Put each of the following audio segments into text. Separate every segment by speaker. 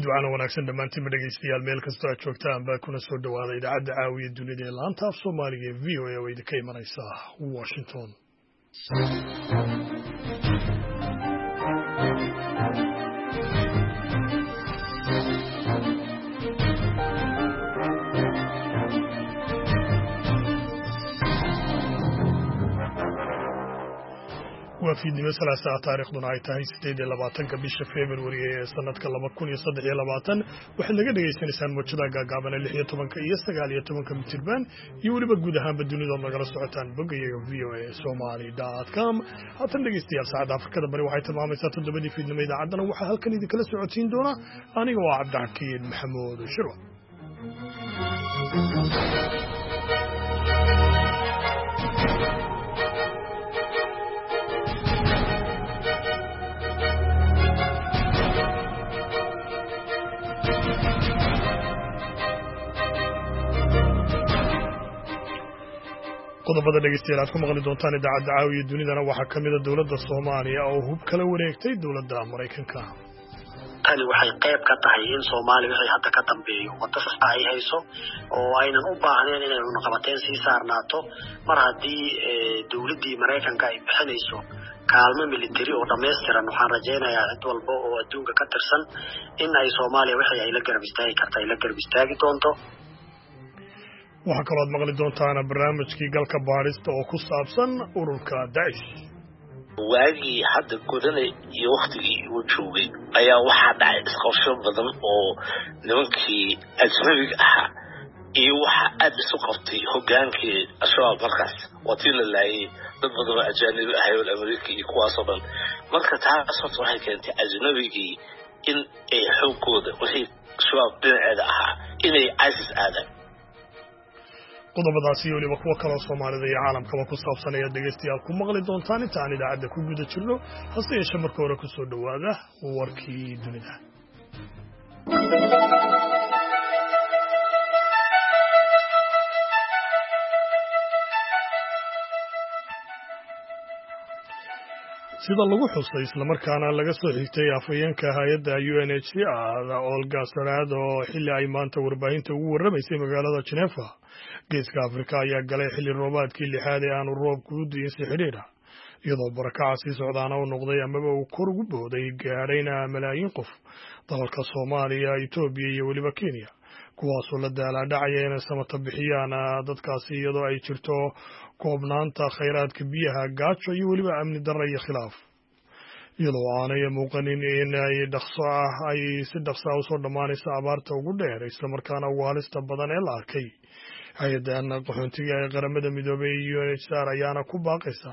Speaker 1: fiidwacana wanaagsan dhammaantiin dhegeystayaal meel kastoo aad joogtaan baa kuna soo dhawaada idaacadda caawiya dunida ee laanta af soomaaliga ee v o a oo idinka imanaysa Washington. waa fiidnimo salaasa taariikhduna ay tahay 8 bisha February ee sanadka 2023 waxaad naga dhageysanaysaan mowjadaha gaagaaban 16 iyo 19 mitirban iyo waliba guud ahaanba dunida nagala socotaan boggayaga voasomali.com. haatan dhegeystayaal saacadda Afrikada bari waxay tilmaamaysaa 7 fiidnimo idaacaddana waxaa halkan idinkala socotiin doona aniga waa Cabdixakiin Maxamuud Shirwa. qodobada dhegeystayaal aad ku maqli doontaan idaacadda caawiya dunidana waxaa ka mid ah dowladda Soomaaliya oo hub kala wareegtay dowladda Mareykanka.
Speaker 2: tani waxay qayb ka tahay in Soomaaliya wixii hadda ka dambeeyo wada sax ay hayso oo aynan u baahneen inay naqabateen sii saarnaato mar haddii dowladdii Mareykanka ay bixinayso kaalmo military oo dhameystiran. waxaan rajaynayaa cid walba oo adduunka ka tirsan in ay Soomaaliya wixii ay la garab istaagi karto ay la garab istaagi doonto.
Speaker 1: waxaa kaloo aad maqli doontaan barnaamijkii galka baarista oo ku saabsan ururka Daesh.
Speaker 3: waagii hadda godanay iyo waqtigii uu joogay ayaa waxaa dhacay isqabsho badan oo nimankii ajnabiga ahaa iyo waxa aad isu qabtay hogaankii Al-Shabaab markaas watii la laayay dad badan oo ajnabi ah oo Ameerika iyo kuwaasoo dhan. marka taas waxay keentay ajnabigii in ay xoogooda wixii Shabaab dhinaceeda ahaa inay ISIS aadaan.
Speaker 1: qodobadaasi iyo waliba kuwa kaloo Soomaalida iyo caalamkaba ku saabsan ayaad dhegeystayaal ku maqli doontaan inta aan idaacadda ku guda jirno. hase yeeshee marka hore ku soo dhawaada warkii dunida. sida lagu xusay islamarkaana laga soo xigtay afhayeenka hay'adda UNHCR Olga Sarado xilli ay maanta warbaahinta ugu warramaysay magaalada Geneva. geeska Afrika ayaa galay xilli roobaadkii lixaad ee aanu roobku u diin si xidhiidh ah iyadoo barakaca sii socdaana uu noqday amaba uu kor ugu booday gaadhayna malaayiin qof dalalka Soomaaliya, Itoobiya iyo weliba Kenya kuwaasoo la daaladhacaya inay samata bixiyaan dadkaasi iyadoo ay jirto koobnaanta khayraadka biyaha, gaajo iyo weliba amni darro iyo khilaaf. iyadoo aanay muuqanin in ay si dhaqso ah usoo dhammaanaysa abaarta ugu dheer islamarkaana ugu halista badan ee la arkay. hay-addan qaxoontiga ee qaramada midoobay UNHCR ayaana ku baaqaysa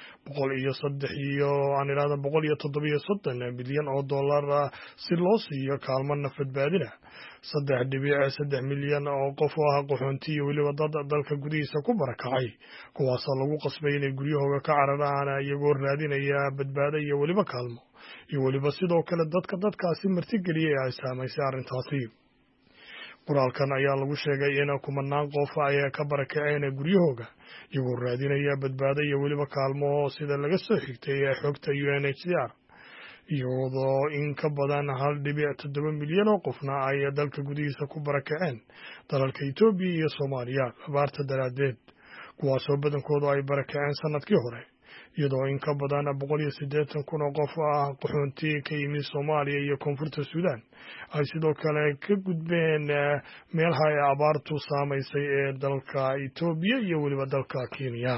Speaker 1: 137 milyan oo dollar si loo siiyo kaalmo nafadbaadina 3.3 milyan oo qof oo ah qaxoonti iyo weliba dad dalka gudihiisa ku barakacay kuwaasoo lagu qasbay inay guryahooda ka cararaan iyagoo raadinaya badbaado iyo weliba kaalmo iyo weliba sidoo kale dadkaasi martigeliyay ay saamaysay arrintaasi. qoraalkan ayaa lagu sheegay in kumanaan qof ay ka barakaceen guryahooda iyagoo raadinaya badbaado iyo weliba kaalmo sida laga soo xigtay xogta UNHCR iyadoo in ka badan 1.7 milyan oo qofna ay dalka gudihiisa ku barakaceen dalalka Itoobiya iyo Soomaaliya abaarta daraadeed kuwaasoo badankoodu ay barakaceen sanadkii hore iyadoo in ka badan 180,000 oo qof ah qaxoonti ka yimid Soomaaliya iyo Koonfurta Suudaan ay sidoo kale ka gudbeen meelaha ay abaartu saamaysay ee dalka Itoobiya iyo weliba dalka Kenya.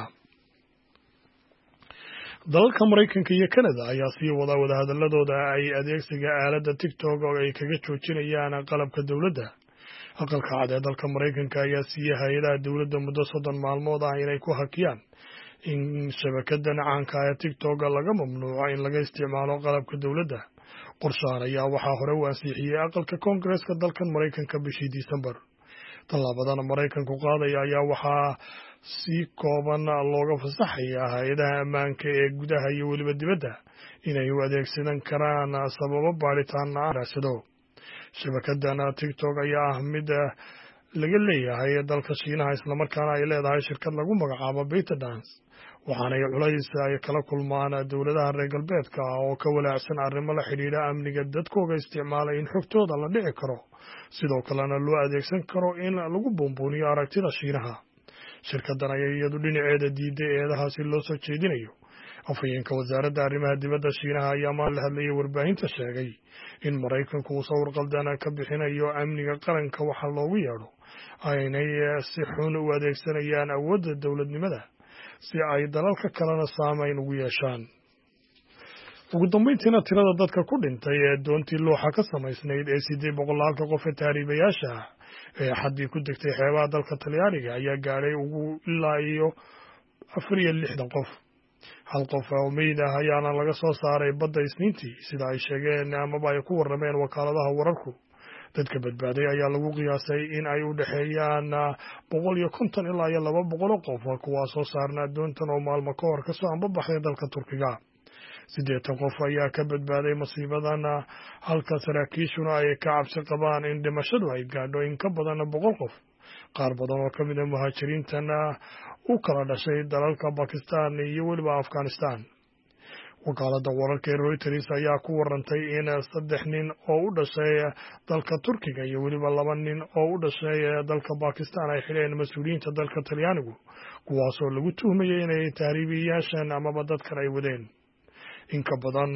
Speaker 1: dalalka Mareykanka iyo Canada ayaa sii wada hadalladooda ay adeegsiga aaladda TikTok oo ay kaga joojinayaan qalabka dowladda. aqalka cad ee dalka Mareykanka ayaa siiyay hay'adaha dowladda muddo 30 maalmood ah inay ku hakiyaan in shabakadan caanka ah TikTok laga mamnuuco in laga isticmaalo qalabka dowladda. qorshahan ayaa waxaa hore u ansixiyay aqalka Koongareeska dalkan Mareykanka bishii December. tallaabadan Mareykanku qaadaya ayaa waxaa si kooban looga fasaxayaa hay'adaha ammaanka ee gudaha iyo weliba dibadda inay u adeegsan karaan sababo baaritaan raasado. shabakadan TikTok ayaa ah mid laga leeyahay dalka Shiinaha islamarkaana ay leedahay shirkad lagu magacaabo ByteDance waxaanay culays ay kala kulmaan dowladaha reer galbeedka oo ka walaacsan arrimo la xidhiidha amniga dadkooga isticmaalay in xogtooda la dhici karo sidoo kalena loo adeegsan karo in lagu buunbuuniyo aragtida Shiinaha shirkadan ayaa iyadu dhinaceeda diiday eedahaasi loo soo jeedinayo afhayeenka wasaaradda arrimaha dibadda Shiinaha ayaa maanta la hadlayay warbaahinta sheegay in Maraykanku uu sawir qaldan ka bixinayo amniga qaranka waxa loogu yeedho aynay si xun u adeegsanayaan awoodda dowladnimada si ay dalalka kalena saameyn ugu yeeshaan ugu dambeyntiina tirada dadka ku dhintay ee doontii looxa ka samaysnayd ee 800 qof ee taariibayaasha ee xaddii ku degtay xeebaha dalka Talyaaniga ayaa gaadhay ugu ilaa iyo 64 qof hal qof oo meyd ah ayaana laga soo saaray badda Isniintii sida ay sheegeen amaba ay ku warrameen wakaaladaha wararku dadka badbaaday ayaa lagu qiyaasay in ay u dhaxeeyaan 150 ilaa 200 qof kuwaas oo saarnaa doontan oo maalmo ka hor ka soo ambabaxay dalka Turkiga 8 qof ayaa ka badbaaday masiibadan halka saraakiishuna ay ka cabsi qabaan in dhimashadu ay gaadho in ka badan 100 qof qaar badan oo ka mid ah muhaajiriintan u kala dhashay dalalka Pakistan iyo weliba Afghanistan wakaaladda wararka ee Reuters ayaa ku warantay in 3 nin oo u dhashay dalka Turkiga iyo weliba 2 nin oo u dhashay dalka Pakistan ay xireen mas'uuliyiinta dalka Talyaanigu kuwaas oo lagu tuhmayay inay tahriibiyaashan amaba dadkan ay wadeen in ka badan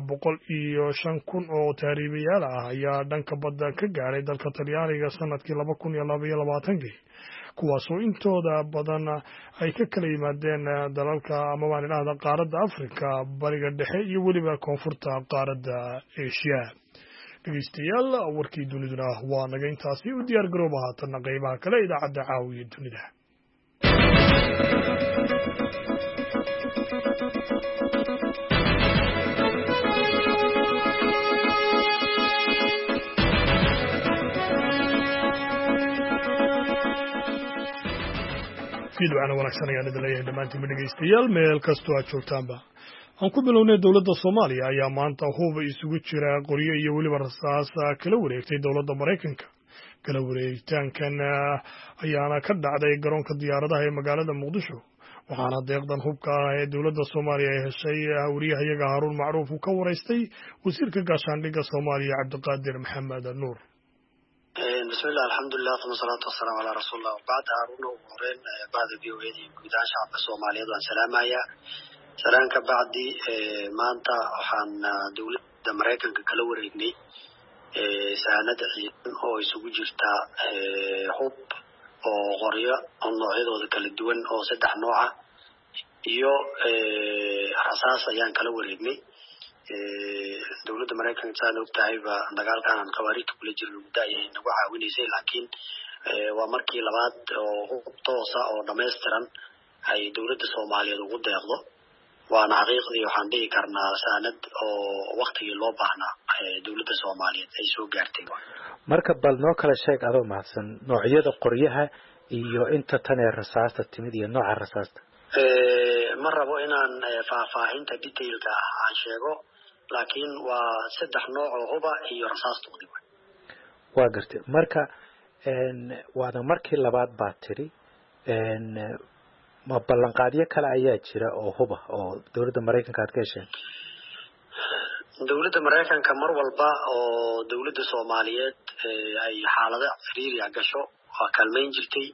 Speaker 1: 105,000 oo tahriibiyaal ah ayaa dhanka badda ka gaaray dalka Talyaaniga sanadkii 2022 kuwaas oo intooda badan ay ka kala yimaadeen dalalka amaba dhinaca qaaradda Afrika bariga dhexe iyo weliba koonfurta qaaradda Asia dhageystayaal warkii dunida waa naga intaasi u diyaar garooba haatan qaybaha kale idaacadda caawiya dunida fiidwacna wanaagsan ayaan idin leeyahay dhammaantiin dhegeystayaal meel kastoo aad joogtaanba aan ku bilownay dowladda Soomaaliya ayaa maanta hub isugu jira qoryo iyo weliba rasaas kala wareegtay dowladda Maraykanka kala wareegitaankan ayaana ka dhacday garoonka diyaaradaha ee magaalada Muqdisho waxaana deeqdan hubka ee dowladda Soomaaliya ay heshay wariyahayaga Haruun Macruuf uu ka wareystay wasiirka gaashaandhigga Soomaaliya Cabdiqaadir Maxamed Nuur
Speaker 2: بسم الله الحمد لله ثم الصلاة والسلام على رسول الله وبعد هارون وهورين بعد بيوهيدي قدان شعب الصومالية وان سلامايا سلام كبعدي ما انت وحان دولة امريكان كالوريني ساند عيدن او يسوق جرتا حب او غرية او نوعيد او ذكال الدول او 3 نوعة iyo rasaas ayaan kala wareegnay dowladda Maraykanka saan ogtahay ba dagaalkan qawaariidka kula jiro muddaayay nagu caawinaysay laakiin waa markii labaad oo toos ah oo dhameystiran ay dowladda Soomaaliyeed ugu deeqdo waana xaqiiqdii waxaan dhihi karnaa saanad oo waqtigii loo baahnaa dowladda Soomaaliyeed ay soo gaartay
Speaker 4: marka bal noo kala sheeg adoo mahadsan noocyada qoryaha iyo inta tan ee rasaasta timid iyo nooca rasaasta
Speaker 2: ma rabo inaan faahfaahinta detailka aan sheego laakiin waa 3 nooc oo huba iyo rasaastoodii
Speaker 4: waa gartay marka waana markii labaad baa tiri ma ballanqaadyo kale ayaa jira oo huba oo dowladda Maraykanka aad ka hesheen
Speaker 2: dowladda Maraykanka mar walba oo dowladda Soomaaliyeed ay xaalado xiriir gasho waa kalmeyn jirtay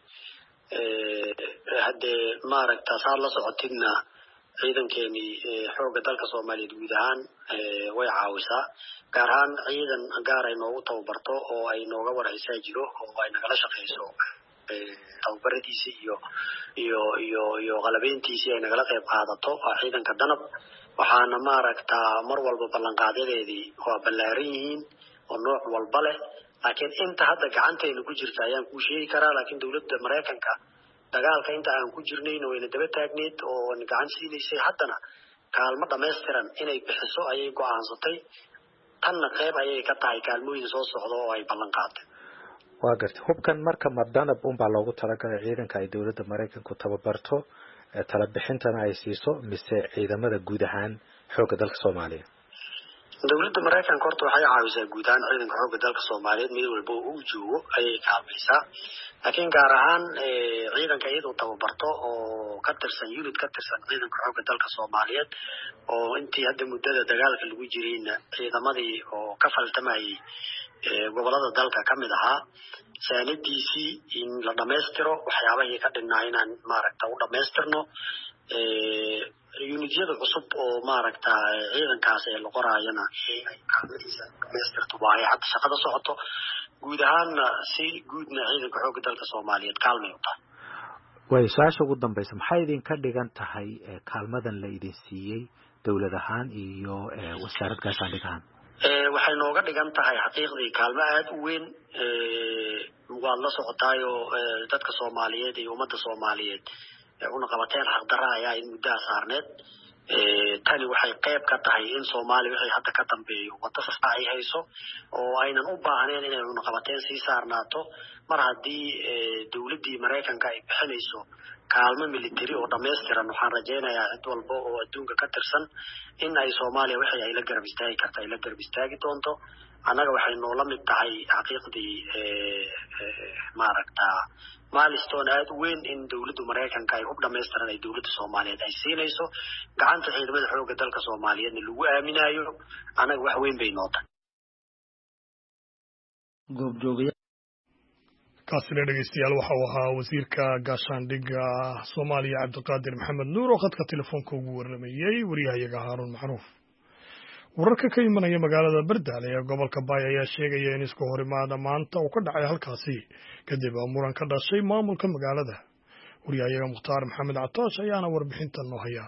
Speaker 2: hadde maaragta saar la socotidna ciidankeeni xooga dalka Soomaaliyeed guud ahaan way caawisaa gaar ahaan ciidan gaar ay noogu tababarto oo ay nooga waraysaa jiro oo ay nagala shaqeyso tababaradiisa iyo qalabeyntiisa ay nagala qayb qaadato ciidanka danab waxaana maaragta mar walba ballanqaadyadeedii waa ballaaran yihiin oo nooc walba leh laakiin inta hadda gacanteena ku jirta ayaan ku sheegi karaa laakiin dowladda Maraykanka dagaalka inta aan ku jirnayna wayna daba taagneed oo gacan siinaysay haddana kaalmo dhameystiran inay bixiso ayay go'aansatay tanna qayb ayay ka tahay kaalmooyin soo socdo oo ay ballan qaaday
Speaker 4: waa gartay hubkan marka madanab baa loogu talagalay ciidanka ay dowladda Maraykanku tababarto tala bixintana ay siiso mise ciidamada guud ahaan xooga dalka Soomaaliya
Speaker 2: dawladda Mareykanka horta waxay caawisaa guud ahaan ciidanka xoogga dalka Soomaaliyeed meel walba uu joogo ayay kaalmaysaa laakiin gaar ahaan ciidanka iyadoo tababarto oo ka tirsan unit ka tirsan ciidanka xoogga dalka Soomaaliyeed oo intii hadda muddada dagaalka lagu jirayna ciidamadii oo ka faltamayay gobolada dalka kamid ahaa saanadiisii in la dhameystiro waxyaabahii ka dhinaa inaan maaragta u dhameystirno unityada cusub oo maaragta ciidankaas ee la qoraayana ay kaalmadiisa dhameystirto waa hadda shaqada socoto guud ahaanna si guudna ciidanka xoogga dalka Soomaaliyeed kaalmay u tahay
Speaker 4: way su'aasha ugu dambaysa maxay idin ka dhigan tahay kaalmadan la idin siiyey dawlad ahaan iyo wasaaradda gaashaandhigga
Speaker 2: waxay nooga dhigan tahay xaqiiqdii kaalmo aad u weyn waad la socotaayo dadka Soomaaliyeed iyo ummadda Soomaaliyeed una qabateen xaqdarra ayaa in muddo saarneed tani waxay qayb ka tahay in Soomaaliya wixii hadda ka dambeeyo wada sax ay hayso oo aynan u baahneen inay una qabateen si saarnaato mar haddii dawladdii Mareykanka ay bixinayso kaalmo military oo dhameystiran waxaan rajaynayaa cid walba oo adduunka ka tirsan in ay Soomaaliya wixii ay la garab istaagi karto ay la garab istaagi doonto anaga waxay noola mid tahay xaqiiqdii maaragta milestone aad u weyn in dawladda Mareykanka ay u dhameystiran ay dawladda Soomaaliyeed ay siinayso gacanta ciidamada xoogga dalka Soomaaliyeedna lagu aaminayo anaga wax weyn bay noo tahay
Speaker 5: goobjoogayaal
Speaker 1: kaasina dhegeystayaal waxa uu ahaa wasiirka gaashaandhigga Soomaaliya Cabdiqaadir Maxamed Nuur oo khadka telefoonka ugu waramayay wariyahayaga Haaruun Macruuf wararka ka imanaya magaalada Bardaale ee gobolka Baay ayaa sheegaya in isku horimaada maanta uu ka dhacay halkaasi kadib muran ka dhashay maamulka magaalada wariyahayaga Mukhtaar Maxamed Catoosh ayaana warbixintan noo haya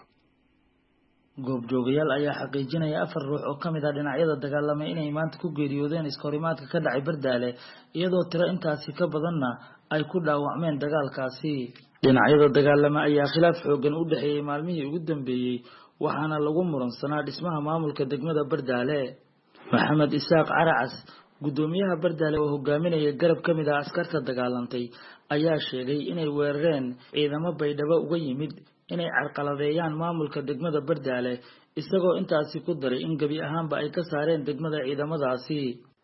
Speaker 5: goobjoogayaal ayaa xaqiijinaya 4 ruux oo kamid ah dhinacyada dagaalamay inay maanta ku geeriyoodeen isku horimaadka ka dhacay Bardaale iyadoo tiro intaasi ka badanna ay ku dhaawacmeen dagaalkaasi dhinacyada dagaalamay ayaa khilaaf xoogan u dhaxeeyay maalmihii ugu dambeeyay waxaana lagu muransanaa dhismaha maamulka degmada Bardaale Maxamed Isaaq Caracas gudoomiyaha Bardaale oo hogaaminaya garab kamid ah askarta dagaalantay ayaa sheegay inay weerareen ciidamo Baydhabo uga yimid inay carqaladeeyaan maamulka degmada Bardaale isagoo intaasi ku daray in gabi ahaanba ay ka saareen degmada ciidamadaasi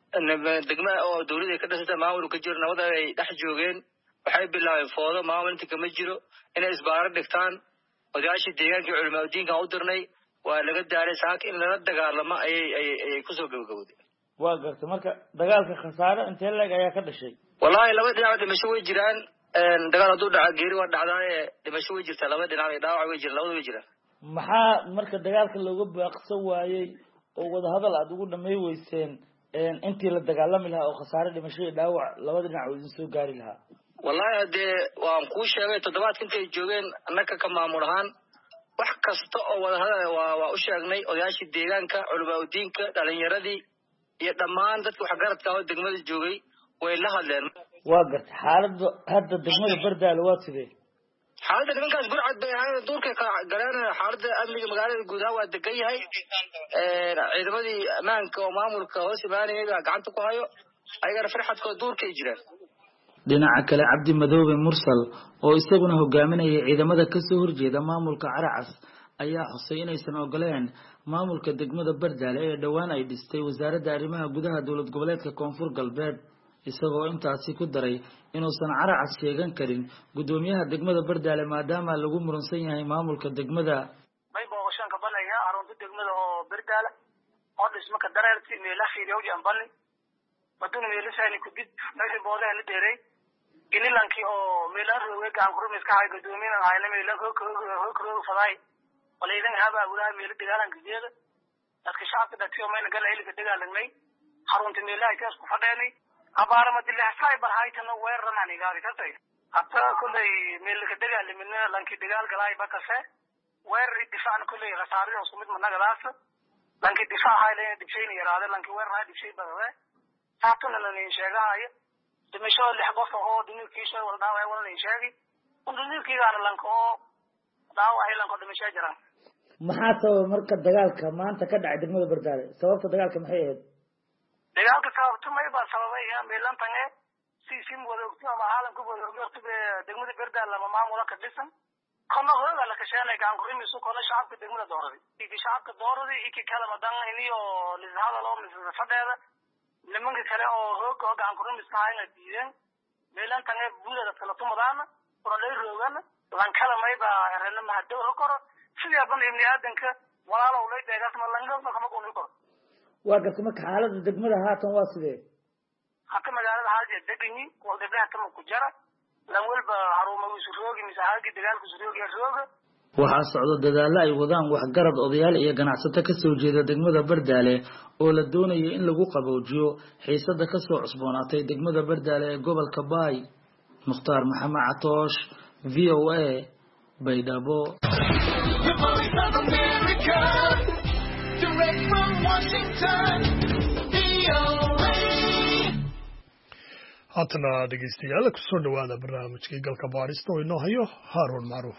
Speaker 6: degmada oo dawladda ka dhashay maamulka jir nabada ay dhex joogeen waxay bilaabeen foodo maamulka kama jiro inay isbaaro dhigtaan odayaashii deegaanka culimada diinka u dirnay waa laga daaray saak in la dagaalamo ay ku soo gabagabowday
Speaker 5: waa gartay marka dagaalka khasaare intee leeg ayaa ka dhashay
Speaker 6: wallahi laba dhinac dhimasho way jiraan dagaal haduu dhaca geeri waa dhacdaa dhimasho way jirtaa laba dhinac ay dhaawac way jiraan labada way jiraan
Speaker 5: maxaa marka dagaalka looga baaqsan waayay oo wada hadal aad ugu dhamay weyseen intii la dagaalami lahaa oo khasaare dhimasho iyo dhaawac labada dhinac oo idin soo gaari lahaa
Speaker 6: wallahi hadee waan ku sheegay toddobaadka intay joogeen annaka ka maamul ahaan wax kasta oo wada hadal waa u sheegnay odayaashii deegaanka culimada diinka dhalinyaradii iyo dhammaan dadka wax garadka oo degmada joogay way la hadleen
Speaker 5: waa gartay xaaladda hadda degmada Bardaale waa sidee
Speaker 6: xaaladda nimankaas burcad bay ahayd duurka ka galeen xaaladda amniga magaalada guud ahaan waa degan yahay ciidamadii ammaanka oo maamulka hoos imaanayay gacanta ku hayo ayagana farxadkooda duurkay jiraan
Speaker 5: dhinaca kale Cabdi Madoobe Mursal oo isaguna hogaaminaya ciidamada ka soo horjeeda maamulka Caracas ayaa xusay inaysan ogoleen maamulka degmada Bardaale ee dhawaan ay dhistay wasaaradda arrimaha gudaha dawlad goboleedka Koonfur Galbeed isagoo intaasi ku daray inuusan Caracas sheegan karin gudoomiyaha degmada Bardaale maadaama lagu muransan yahay maamulka degmada
Speaker 7: may booqashaan ka banaya arunta degmada oo Bardaale oo dhismo ka dareertii meelaha xiriyow jambalni maduna meelaha ku dib meesha boodana la dheeray inilankii oo meelaha roogay gacan kurmis ka hay gudoomiyaha ayna meelaha hoo faday waliidan haba walaal meel dagaalanka jeeda dadka shacabka dadkii ma gal xilliga dagaalanay xarunta meelaha ay ku fadheenay abaara ma dilaa saay barhaytana weerarna aniga kartay hatta kulay meelka dagaalamina lankii dagaal galay bakase weerar difaac kulay rasaariyo sumid managadaas lankii difaac hayleen dibsheyn yaraade lankii weerar dibsheey badale saatuna la sheegaayo dimasho lix qof oo dinkiisa wal dhaaway wal sheegi undinkiigaana lanko dhaaway lanko dimasho jiraan
Speaker 5: maxaa sabab marka dagaalka maanta ka dhacay degmada Bardaale sababta dagaalka maxay ahayd
Speaker 7: dagaalka sababta ma baa sababay meelan tange si wada ama caalamku wada ogta degmada Bardaale lama maamula ka dhisan كنا هذا لك شأنه كان قريم يسوق كنا شعب كدمنا دوري إيك شعب كدوري إيك كلام دعنا إنيو لهذا لو مثل فده لما كنا هو كان قريم يسمعين الدين ميلان تاني بودا تلاتو مدانا ولا يروغان لان كلام ما يبقى رنا ما هدو هكرا سيا بن ابن آدم ك ولا لو لي دعاس ما لانجا ما كم كوني كرا
Speaker 5: وقتك حالة دقمة هاتن واسدة
Speaker 7: حتى مجال هذا دقني وده حتى مكجرة لما بحروم وسروقي مساعد دجال كسروقي الروق
Speaker 5: waxaa socda dadaalo ay wadaan waxgarad odayaal iyo ganacsato ka soo jeeda degmada Bardaale oo la doonayo in lagu qaboojiyo xiisada ka soo cusboonaatay degmada Bardaale ee gobolka Baay Mukhtaar Maxamed Catoosh VOA Baydhabo
Speaker 1: haatana dhegeystayaal ku soo dhawaada barnaamijkii galka baarista oo inoo hayo Haroun Macruuf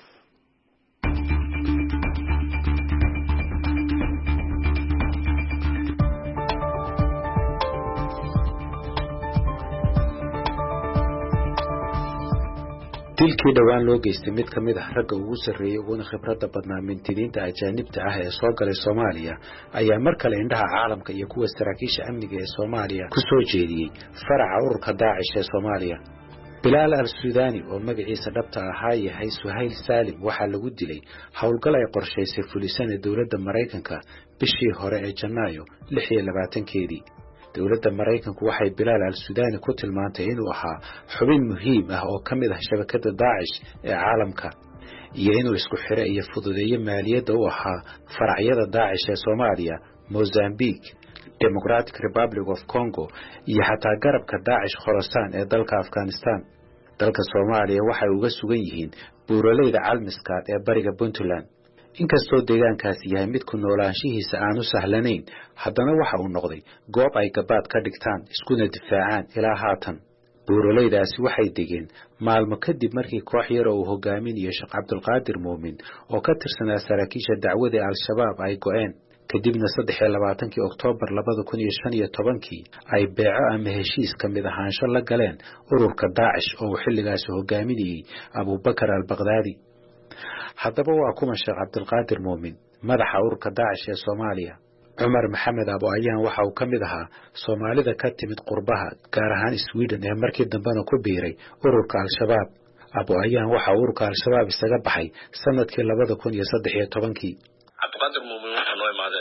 Speaker 4: dilkii dhawaan loo geystay mid ka mid ah ragga ugu sarreeyay uguna khibradda badnaa mintidiinta ajaanibta ah ee soo galay Soomaaliya ayaa mar kale indhaha caalamka iyo kuwa saraakiisha amniga ee Soomaaliya ku soo jeediyay faraca ururka Daacish ee Soomaaliya Bilal al-Sudani oo magaciisa dhabta ahaa yahay Suhayl Salim waxaa lagu dilay howlgal ay qorshaysay fulisana dawladda Mareykanka bishii hore ee Janaayo 26keedii dawladda Mareykanku waxay Bilal al-Sudani ku tilmaantay inuu ahaa xubin muhiim ah oo kamid ah shabakada Daacish ee caalamka iyo inuu isku xiro iyo fududeeyo maaliyadda u ahaa faracyada Daacish ee Soomaaliya Mozambique Democratic Republic of Congo iyo xataa garabka Daacish Khorasan ee dalka Afghanistan dalka Soomaaliya waxay uga sugan yihiin buuraleyda Calmiskaad ee bariga Puntland inkastoo deegaankaasi yahay mid ku noolaanshihiisa aanu sahlanayn haddana waxa uu noqday goob ay gabaad ka dhigtaan iskuna difaacaan ilaa haatan buuraleydaasi waxay degeen maalmo kadib markii koox yar oo uu hogaaminayo Sheekh Cabdulqaadir Muumin oo ka tirsanaa saraakiisha dacwada al-Shabaab ay go'een kadibna 23 Oktoobar 2015 ay beeco ama heshiis ka mid ahaansho la galeen ururka Daacish oo xilligaas hogaaminayay Abu Bakar al-Baghdadi haddaba waa kuma Sheekh Cabdulqaadir Muumin madaxa ururka Daacish ee Soomaaliya Umar Maxamed Abu Ayaan waxa uu kamid ahaa Soomaalida ka timid qurbaha gaar ahaan Sweden ee markii dambena ku biiray ururka al-Shabaab Abu Ayaan waxa ururka al-Shabaab isaga baxay sanadkii 2013
Speaker 8: Cabdulqaadir Muumin waxa noo imaaday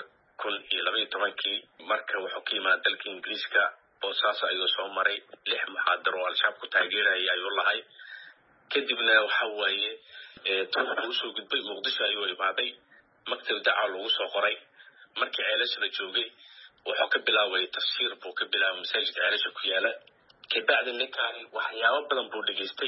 Speaker 8: 2012 marka wuxuu ka yimid dalka Ingiriiska oo saas ayuu soo maray 6 muxaadaro oo al-Shabaab ku taageerayay ayuu lahay kadibna waxa waaye uu soo gudbay Muqdisho ayuu imaaday maktab dacwo lagu soo qoray markii ceelasha la joogay wuxuu ka bilaabay tafsiir buu ka bilaabay masaajid ceelasha ku yaala kadibna ninkan waxyaabo badan buu dhageystay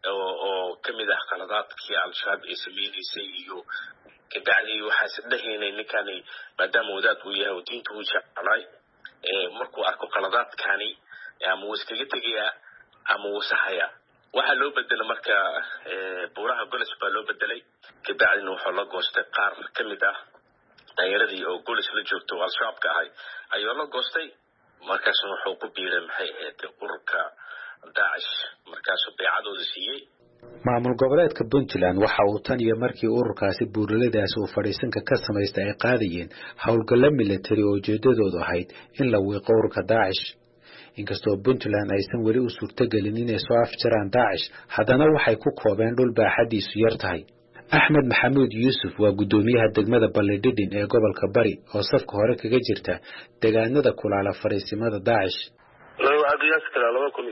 Speaker 8: oo kamid ah qaladaadkii al-Shabaab ay sameeyay iyo kadibna waxa sadeeynay ninkan maadaama wadaad uu yahay diinta uu jeclay markuu arko qaladaadkani ama uu iskaga tagaya ama uu saxaya waxa loo bedelay marka buuraha golis baa loo bedelay kadibna wuxuu la goostay qaar kamid ah daayiradii oo golis la joogto al-Shabaab ka ahay ayuu la goostay markaas wuxuu ku biiray maxay ahayd ururka Daacish markaas uu beecadooda siiyay
Speaker 4: maamul goboleedka Puntland waxa uu tan iyo markii ururkaasi buuraleydaas uu fadhiisanka ka samaystay ay qaadayeen howlgalo military oo ujeedadoodu ahayd in la wiiqo ururka Daacish inkastoo Puntland aysan weli u suurtagelin inay soo afjaraan Daacish haddana waxay ku koobeen dhul baaxadiisu yar tahay Axmed Maxamuud Yuusuf waa gudoomiyaha degmada Balidhidhin ee gobolka Bari oo safka hore kaga jirta deegaanada kulaala fariisimada Daacish
Speaker 9: waxaad kala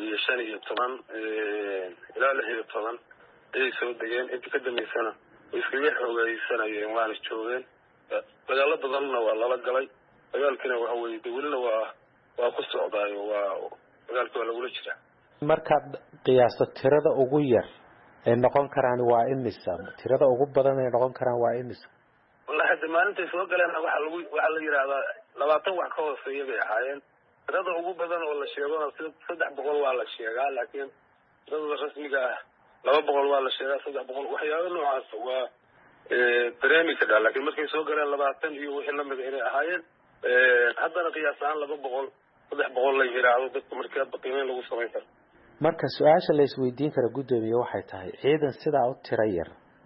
Speaker 9: 2015 ilaa 16 ay soo degeen inta ka dambeysana iskaga xoogaysanayeen waana joogeen dagaalo badanna waa lala galay dagaalkina waxa weeye dawladna waa ku socdaayo waa dagaalka waa lagu jira
Speaker 4: markaad qiyaasto tirada ugu yar ee noqon karaan waa imisa tirada ugu badan ee noqon karaan waa imisa
Speaker 9: wallahi maalinta soo galeen waxa la yiraahdaa 20 wax ka hooseeya bay ahaayeen tirada ugu badan oo la sheego 300 waa la sheegaa laakiin tirada rasmiga ah 200 waa la sheegaa 300 waxyaabo noocaas waa dareemi kara laakiin markay soo galeen 20 iyo wixii la mid ah inay ahaayeen haddana qiyaas ahaan 200 300 la yiraahdo dadka markaa qiimeyn lagu sameyn karo
Speaker 4: marka su'aasha la isweydiin kara gudoomiye waxay tahay ciidan sida u tira yar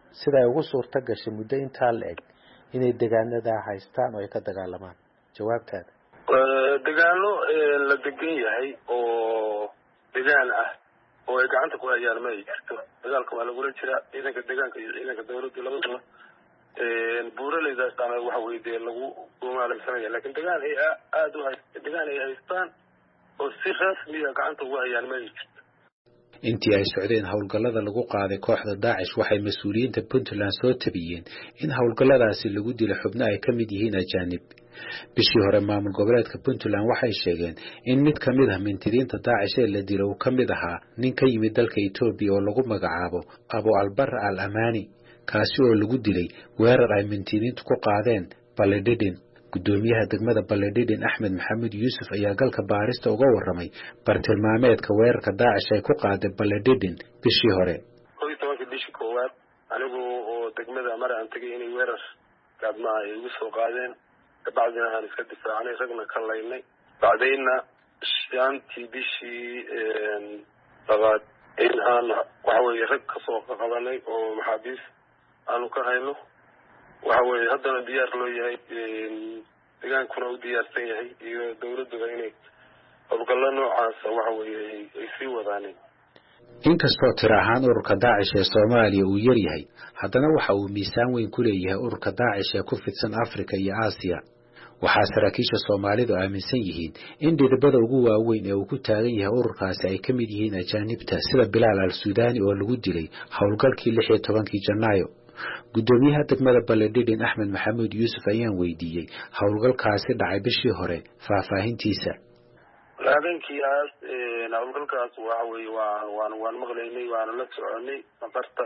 Speaker 4: sida ay ugu suurta gashay muddo intaa la eg inay deegaanada haystaan oo ay ka dagaalamaan jawaabtaada
Speaker 9: deegaano la degan yahay oo deegaan ah oo ay gacanta ku hayaan ma jirto dagaalka waa lagula jiraa ciidanka deegaanka iyo ciidanka dawladda labadaba buuraleydaas ana waxa weeye dee lagu gumaalaysanaya laakiin deegaan ay aad u deegaan ay haystaan oo si rasmi ah gacanta ugu hayaan ma jirto
Speaker 4: intii ay socdeen howlgallada lagu qaaday kooxda Daesh waxay mas'uuliyiinta Puntland soo tabiyeen in howlgalladaasi lagu dilay xubno ay ka mid yihiin ajaanib bishii hore maamul goboleedka Puntland waxay sheegeen in mid ka mid ah mintidiinta Daesh ee la dilay uu ka mid ahaa nin ka yimid dalka Itoobiya oo lagu magacaabo Abu Albar al-Amani kaasi oo lagu dilay weerar ay mintidiintu ku qaadeen Baledidin gudoomiyaha degmada Baledidin Axmed Maxamed Yuusuf ayaa galka baarista uga waramay bartilmaameedka weerarka Daesh ay ku qaaday Baledidin bishii hore
Speaker 9: 12 bishii koowaad anigu oo degmada mar aan tagay inay weerar gaadma ay ugu soo qaadeen kabacdina aan iska difaacnay ragna ka laynay bacdayna shantii bishii labaad in aan waxa weeye rag ka soo qabanay oo maxaabiis aanu ka hayno waxa weeye haddana diyaar loo yahay deegaankuna u diyaarsan yahay iyo dawladduba inay howlgallo noocaasa waxa weeye ay sii wadaaneen
Speaker 4: inkastoo tiro ahaan ururka Daesh ee Soomaaliya uu yar yahay haddana waxa uu miisaan weyn ku leeyahay ururka Daesh ee ku fidsan Afrika iyo Aasiya waxaa saraakiisha Soomaalidu aaminsan yihiin in dhidibada ugu waaweyn ee uu ku taagan yahay ururkaasi ay ka mid yihiin ajaanibta sida Bilaal al-Suudani oo lagu dilay howlgalkii 16 Janaayo gudoomiyaha degmada Baledidin Axmed Maxamed Yuusuf ayaan weydiiyey howlgalkaasi dhacay bishii hore faahfaahintiisa
Speaker 9: laakiinkiyaas howlgalkaas waxa weeye waan maqlaynay waan la soconay maqarta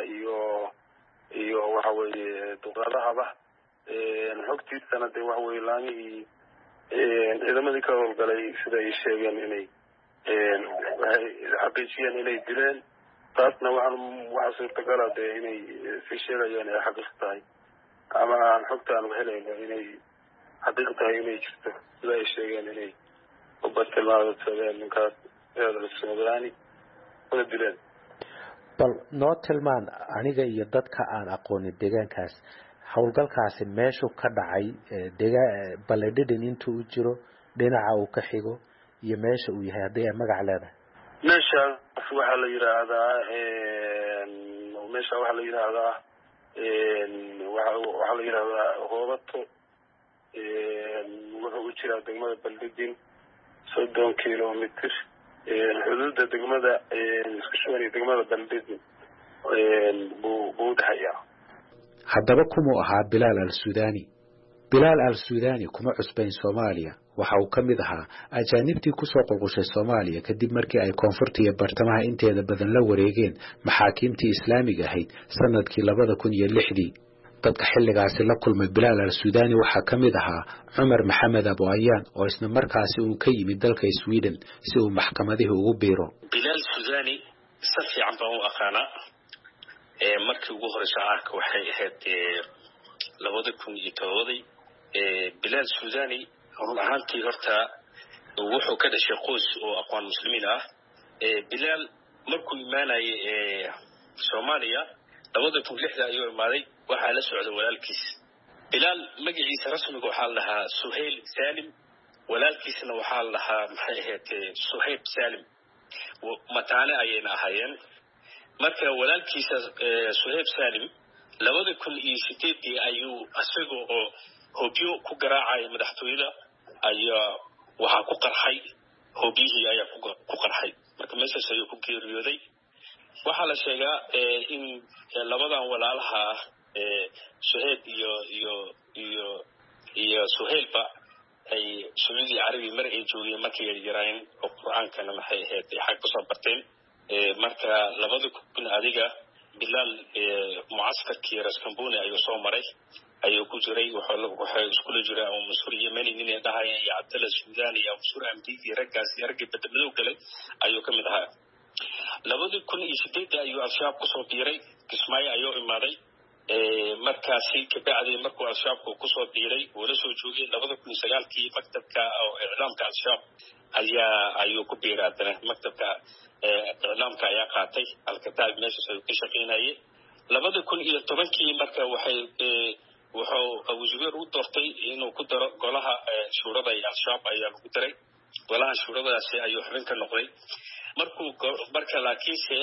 Speaker 9: iyo waxa weeye duqaadahaba xogtiisana dee waxa weeye laamihii ciidamadii ka howlgalay sida ay sheegeen inay waxay xaqiijiyeen inay dileen taasna waxaa suurtagala dee inay si sheegayaan ay xaqiiq tahay ama aan xogtaan helayno inay xaqiiq tahay inay jirto sida ay sheegeen inay ubartilmaamsadeen ninkaas Suudani una dileen
Speaker 4: bal noo tilmaan aniga iyo dadka aan aqoonin deegaankaas howlgalkaasi meeshu ka dhacay Baledidin intuu u jiro dhinaca uu ka xigo iyo meesha uu yahay haddii ay magac leedahay
Speaker 9: meeshaas waxaa la yiraahdaa hoobato wuxuu u jiraa degmada Baledidin 30 kilomitir xuduudda degmada isku shuban degmada Baledidin buu dhaxayaa
Speaker 4: haddaba kumuu ahaa Bilaal al-Suudani Bilaal al-Suudani kuma cusbayn Soomaaliya waxa uu ka mid ahaa ajaanibtii ku soo qulqushay Soomaaliya kadib markii ay koonfurta iyo bartamaha inteeda badan la wareegeen maxaakiimtii islaamiga ahayd sanadkii 2006 dadka xilligaasi la kulmay Bilaal al-Suudani waxa ka mid ahaa Umar Maxamed Abu Ayaan oo isna markaasi uu ka yimid dalka Sweden si uu maxkamadihi ugu biiro
Speaker 8: Bilaal al-Suudani safi aan baa u aqaana markii ugu horeysay arka waxay ahayd 2007 Bilaal al-Suudani run ahaantii horta wuxuu ka dhashay qoys oo aqoon muslimiin ah Bilaal markuu imaanay Soomaaliya 2006 ayuu imaaday waxa la socday walaalkiis Bilaal magaciisa rasmiga waxa la dhahaa Suhayl Salim walaalkiisna waxa la dhahaa maxay ahayd Suhayb Salim mataane ayayna ahaayeen marka walaalkiisa Suhayb Salim 2008 ayuu asagoo oo hobyo ku garaacay madaxtooyada ayaa waxa ku qarxay hobiyihii ayaa ku qarxay marka meeshaas ayuu ku geeriyooday waxa la sheegaa in labadan walaalaha Suhayb iyo Suhaylba ay Saudi Arabi mar ay joogeen markii ay yaraan oo Qur'aankana maxay ahayd xaq ku soo barteen marka 2000 adiga Bilaal muaskarkii Raskamboni ayuu soo maray ayuu ku jiray waxay isku jiray oo masuul Yemeni inay dhahayeen iyo Abdullah Suudani iyo masuul Amdiga ragga badbaado galay ayuu ka mid ahaa 2008 ayuu al-Shabaab ku soo biiray Kismaayo ayuu imaaday markaasi ka bacday markuu al-Shabaab ku soo biiray oo la soo joogay 2009 maktabka oo islaamka al-Shabaab ayuu ku biiray maktabka islaamka ayaa qaatay al-Kataab meesha soo ka shaqeynayay 2010 marka wuxuu Abu Zubayr u doortay inuu ku daro golaha shuurada ee al-shabaab ayaa lagu daray golaha shuuradaasi ayuu xubin ka noqday marka laakiinse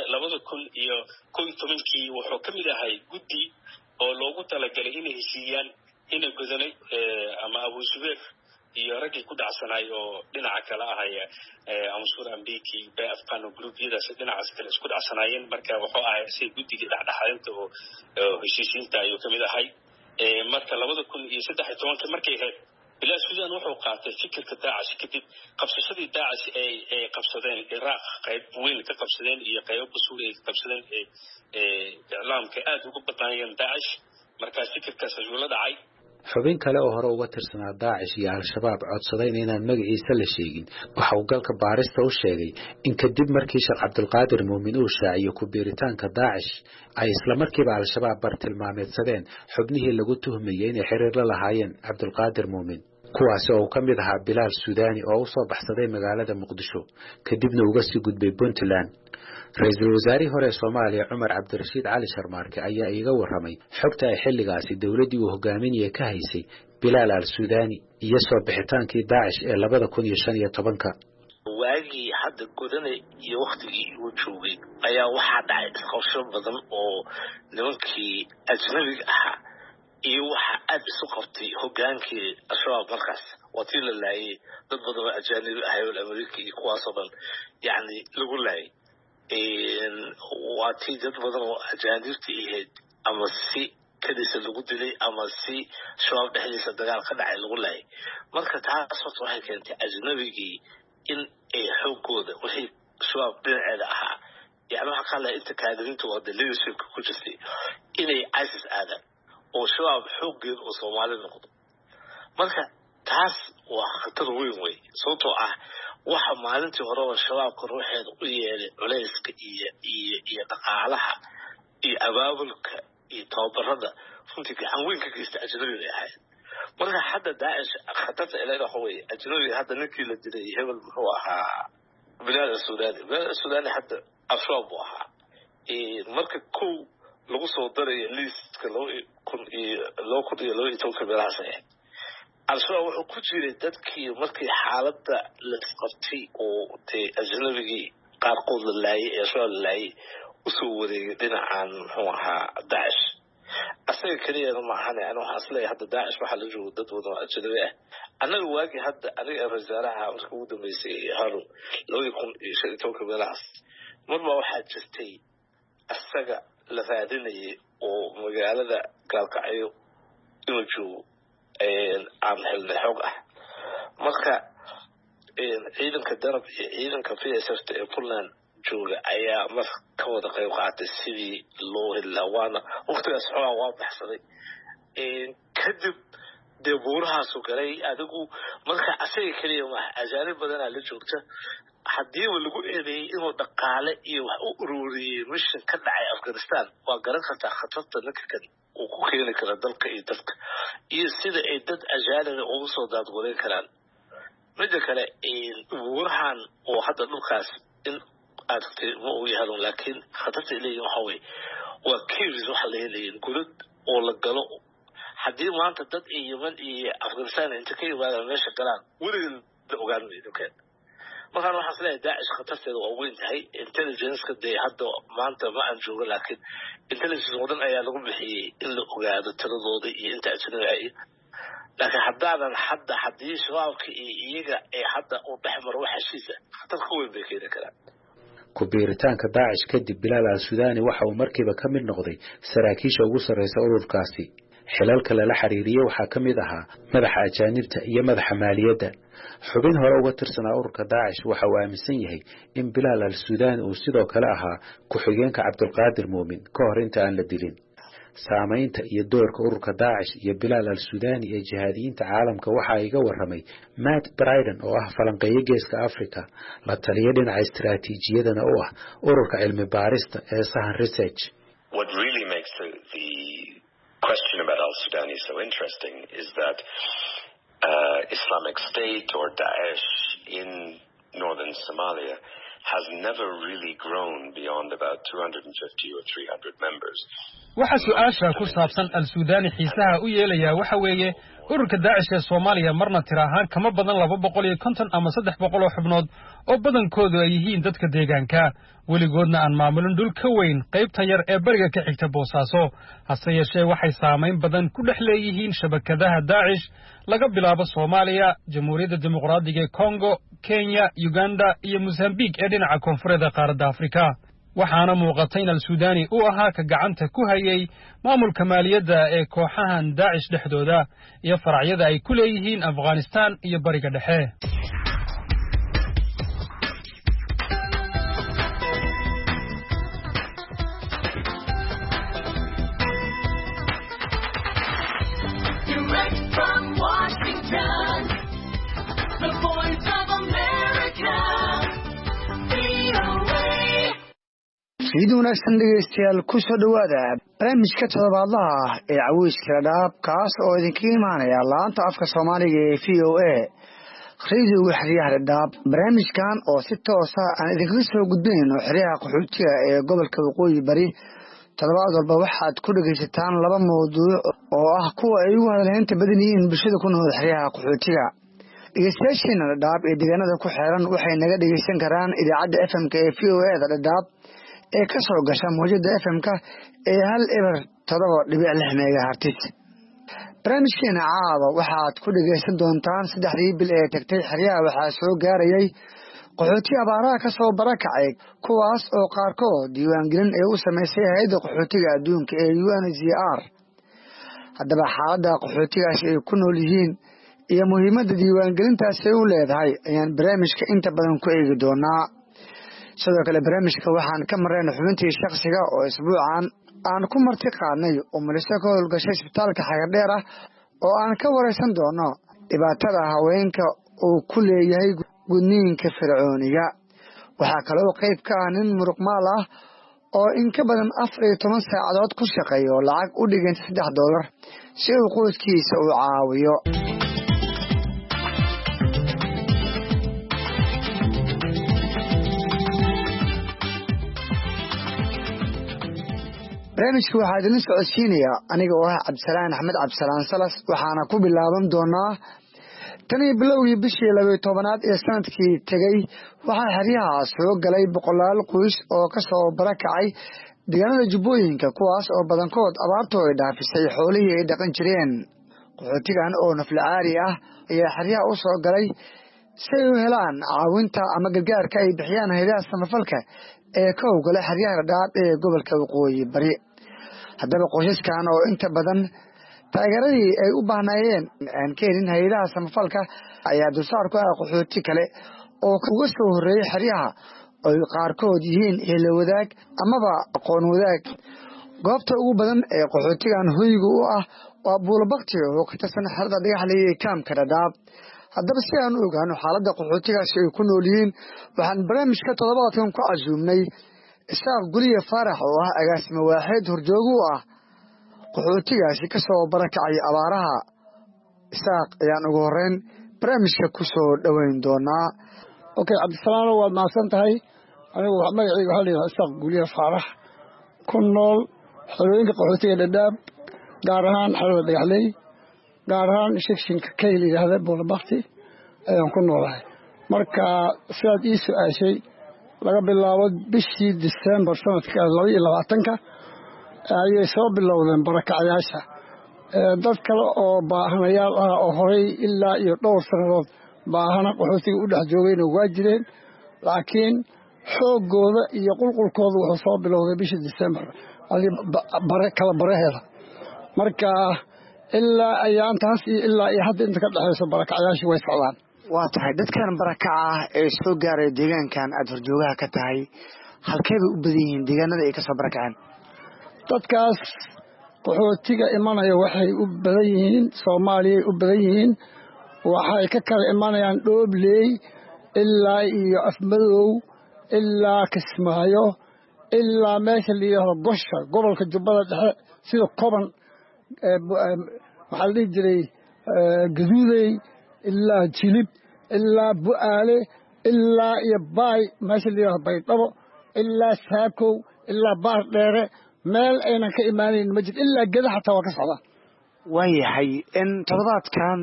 Speaker 8: 2011 wuxuu ka mid ahay guddi oo loogu talagalay inay heshiiyaan inay godanay ama Abu Zubayr iyo ragii ku dhacsanay oo dhinaca kala ahaya Ansur Ambiki bay afqaan gruubyadaas dhinacaas kale isku dhacsanaayeen marka wuxuu ahay si guddiga dhexdhexaadinta oo heshiisiinta ayuu ka mid ahay marka 2013 markay ahayd ilaa Suudaan wuxuu qaatay fikirka Daesh kadib qabsashadii Daesh ay qabsadeen Iraq qayb weyn ka qabsadeen iyo qaybo Suuriya ka qabsadeen islaamka aad ugu badnaayeen Daesh marka fikirkaas ayuu la dhacay
Speaker 4: xubin kale oo hore uga tirsanaa Daesh iyo al-shabaab codsaday inaan magaciisa la sheegin waxa uu galka baarista u sheegay in kadib markii Sheekh Cabdulqaadir Muumin uu shaaciyo ku biiritaanka Daesh ay isla markiiba al-shabaab bartilmaameedsadeen xubnihii lagu tuhmayay inay xiriir la lahaayeen Cabdulqaadir Muumin kuwaas oo ka mid ahaa Bilaal Suudaani oo soo baxsaday magaalada Muqdisho kadibna uga sii gudbay Puntland Ra'iisul Wasaarihii hore Soomaaliya Umar Cabdirashiid Cali Sharmaarke ayaa iga waramay xogta ay xilligaasi dawladii uu hogaaminayay ka haysay Bilaal al-Suudaani iyo soo bixitaankii Daesh ee 2015
Speaker 3: waagii hadda godanay iyo waqtigii uu joogay ayaa waxaa dhacay isqabsho badan oo nimankii ajnabiga ahaa iyo waxa aad isu qabtay hogaankii al-shabaab markaas watii la laayay dad badan oo ajnabi ah oo Ameerika iyo kuwaas oo dhan yani lagu laayay watii dad badan oo ajnabi ahayd ama si kadisa lagu dilay ama si shabaab dhexdiisa dagaal ka dhacay lagu laayay marka taas waxay keentay ajnabigii in ay xoogooda wixii shabaab dhinaceeda ahaa yani waxa kale inta kaadiriinta wada leadership ku jirtay inay ISIS aadaan oo shabaab xooggeed oo Soomaali noqdo marka taas waa khatar weyn wey sababtoo ah waxa maalintii hore oo shabaabka ruuxeeda u yeelay culayska iyo dhaqaalaha iyo abaabulka iyo tababarada runtii gacan weyn ka geystay ajnabiga ahayd marka hadda Daesh khatarta ilaa waxa weeye ajnabiga hadda ninkii la dilay hebel muxuu ahaa Bilaal Suudaani hadda al-shabaab buu ahaa marka lagu soo daray liistka 2012 meelahaas al-shabaab wuxuu ku jiray dadkii markii xaaladda la isqabtay oo ajnabigii qaarkood la laayay ee shabaab la laayay usoo wareegay dhinacan muxuu ahaa Daesh asaga kaliya ma ahane ana waxa asleeyahay hadda Daesh waxa la joogo dad wada ajnabi ah anaga waagi hadda aniga wasaaraha markii ugu dambeysay Harun 2015 meelahaas marba waxaa jirtay asaga la raadinayay oo magaalada Gaalkacyo inuu joogo aan helnay xog ah marka ciidanka darab iyo ciidanka PSF ee Puntland jooga ayaa marka ka wada qayb qaatay sidii loo helaa waana waqtigaas xogaa waa baxsaday kadib deebuurahaas oo galay adigu marka asaga kaliya ma ajaanib badan la joogta haddii lagu eedeeyay inuu dhaqaale iyo wax u ururiyay mission ka dhacay Afghanistan waa garan kartaa khatarta ninka kan uu ku keeni kara dalka iyo dadka iyo sida ay dad ajaanib ugu soo daadgoreyn karaan mid kale buurahan oo hadda dhulkaas in aadtay ma uu yahay laakiin khatarta ilayeen waxa weeye waa caves waxa la leeyahay gurad oo la galo haddii maanta dad Yemen iyo Afghanistan inta ka yimaadaan meesha galaan weligeed la ogaan weeyo keen markaan waxaan isleeyahay Daesh khatarteeda waa weyn tahay intelligence-ka hadda maanta ma aan joogo laakiin intelligence wadan ayaa lagu bixiyay in la ogaado tiradooda iyo inta ajnabi ah laakiin haddii shabaabka iyaga ee hadda u dhexmar waxa heshiisa khatar ku weyn bay keeni karaan
Speaker 4: ku biiritaanka Daesh kadib Bilaal al-Suudaani waxa uu markiiba ka mid noqday saraakiisha ugu sareysa ururkaasi xilalka la xiriiriyay waxa ka mid ahaa madaxa ajaanibta iyo madaxa maaliyadda xubin hore uga tirsanaa ururka Daesh waxa uu aaminsan yahay in Bilaal al-Suudaani uu sidoo kale ahaa ku xigeenka Cabdulqaadir Muumin ka hor inta aan la dilin saamaynta iyo doorka ururka Daesh iyo Bilaal al-Suudaani ee jihaadiyiinta caalamka waxa iga waramay Matt Bryden oo ah falanqeeye geeska Afrika la taliye dhinaca istiraatiijiyadana oo ah ururka cilmi baarista ee Sahan Research
Speaker 10: What really makes the question about al-Sudani so interesting is that Islamic State or Daesh in northern Somalia has never really grown beyond about 250 or 300 members.
Speaker 11: waxa su'aasha ku saabsan al-Suudani xiisaha u yeelaya waxa weeye ururka Daacish ee Soomaaliya marna tiraahaan kama badan 250 ama 300 xubnood oo badankoodu ay yihiin dadka deegaanka weligoodna aan maamulin dhul ka weyn qaybta yar ee bariga ka xigta Boosaaso hase yeeshee waxay saameyn badan ku dhex leeyihiin shabakadaha Daacish laga bilaabo Soomaaliya Jamhuuriyadda Dimuqraadiga ee Congo Kenya Uganda iyo Mozambique ee dhinaca koonfureed qaaradda Afrika waxaana muuqatay in al-Suudani uu ahaa ka gacanta ku hayay maamulka maaliyadda ee kooxahan Daacish dhexdooda iyo faracyada ay ku leeyihiin Afghanistan iyo bariga dhexe
Speaker 12: fiid wanaagsan dhegeystayaal ku soo dhawaada barnaamijka toddobaadlaha ah ee caweyska dhadhaab kaas oo idinkaga imaanaya laanta afka Soomaaliga ee VOA radio xiriyaha dhadhaab barnaamijkan oo si toos ah aan idinkaga soo gudbinayno xiriyaha qaxootiga ee gobolka Waqooyi Bari toddobaad walba waxaad ku dhageysataan laba mowduuc oo ah kuwa ay ugu hadalhaynta badan yihiin bulshada ku nool xiriyaha qaxootiga dhegeystayaasheena dhadhaab ee deegaanada ku xeeran waxay naga dhegeysan karaan idaacadda FM-ka ee VOA da dhadhaab ee ka soo gasha mowjada FM-ka ee 1.7.6 megahertz barnaamijkeena caawa waxaad ku dhageysan doontaan 3 bil ee tagtay xiriyaha waxaa soo gaarayay qaxooti abaaraha ka soo barakacay kuwaas oo qaarkood diiwaangelin ay u sameysay hay'adda qaxootiga adduunka ee UNHCR haddaba xaaladda qaxootigaasi ay ku nool yihiin iyo muhiimadda diiwaangelintaasi ay u leedahay ayaan barnaamijka inta badan ku eegi doonaa sidoo kale barnaamijka waxaan ka marnay xubintii shakhsiga oo isbuucan aan ku marti qaadnay umaliso ka howlgashay isbitaalka Xagadheer ah oo aan ka wareysan doono dhibaatada haweenka uu ku leeyahay gudniinka fircooniga waxaa kaloo qayb ka ah nin muruqmaal ah oo in ka badan 14 saacadood ku shaqeeyo lacag u dhiganta $3 si uu qoyskiisa u caawiyo barnaamijka waxaa idin socodsiinaya aniga oo ah Cabdisalaan Axmed Cabdisalaan Salas waxaana ku bilaaban doonaa tani bilowgii bishii 12aad ee sanadkii tagay waxaa xiriyaha soo galay boqolaal qoys oo ka soo barakacay deegaanada Jubbooyinka kuwaas oo badankood abaartu ay dhaafisay xoolihii ay dhaqan jireen qaxootigan oo naflacaari ah ayaa xiriyaha u soo galay si ay u helaan caawinta ama gargaarka ay bixiyaan hay'adaha samafalka ee ka howlgala xiriyaha dhadhaab ee gobolka Waqooyi Bari haddaba qoysaskan oo inta badan taageeradii ay u baahnaayeen aan ka helin hay'adaha samafalka ayaa dulsaar ku ah qaxooti kale oo uga soo horeeyay xiriyaha oo qaarkood yihiin ehello wadaag amaba aqoon wadaag goobta ugu badan ee qaxootigan hoyga u ah waa Buulabaqti oo ka tirsan xerada Dhagaxley ee kaamka Dhadhaab haddaba si aan u ogaano xaaladda qaxootigaasi ay ku nool yihiin waxaan barnaamijka toddobaadkan ku casuumnay Isaaq Guliye Faarax oo ah agaasimo waaxid horjoogu ah qaxootigaasi ka soo barakacay abaaraha Isaaq ayaan ugu horeyn barnaamijka ku soo dhaweyn doonaa
Speaker 13: Cabdisalaan waad mahadsan tahay anigu magacaygu waxa la yiraahdaa Isaaq Guliye Faarax ku nool xerooyinka qaxootiga Dhadhaab gaar ahaan xerada Dhagaxley gaar ahaan sekshinka Kayl yiraahdo Buulabaqti ayaan ku noolahay marka sidaad ii su'aashay laga bilaabo bishii December sanadka 2022 ayay soo bilowdeen barakacayaasha dad kale oo baahanayaal ah oo horay ilaa iyo dhowr sanadood baahana qaxootiga u dhex joogayna waa jireen laakiin xoogooda iyo qulqulkooda wuxuu soo bilowday bishii December kala baraheeda marka ilaa ayaantaas ilaa iyo hadda inta ka dhaxayso barakacayaasha way socdaan
Speaker 12: waa tahay dadkan barakaca ah ee soo gaaray deegaankan aad horjoogaha ka tahay halkeeda u badan yihiin deegaanada ay ka soo barakaceen
Speaker 13: dadkaas qaxootiga imanaya waxay u badan yihiin Soomaaliya u badan yihiin waxay ka kala imanayaan Dhoobley ilaa iyo Afmadow ilaa Kismaayo ilaa meesha la yiraahdo Gosha gobolka Jubbada Dhexe sida Koban waxaa la dhihi jiray Gaduudey ilaa Jilib ilaa Bu'aale ilaa iyo Baay meesha la yiraahdo Baydhabo ilaa Saakow ilaa Baar Dheere meel aynan ka imaanayn ma jiro ilaa geda xataa waa ka socdaa
Speaker 12: waayahay in toddobaadkan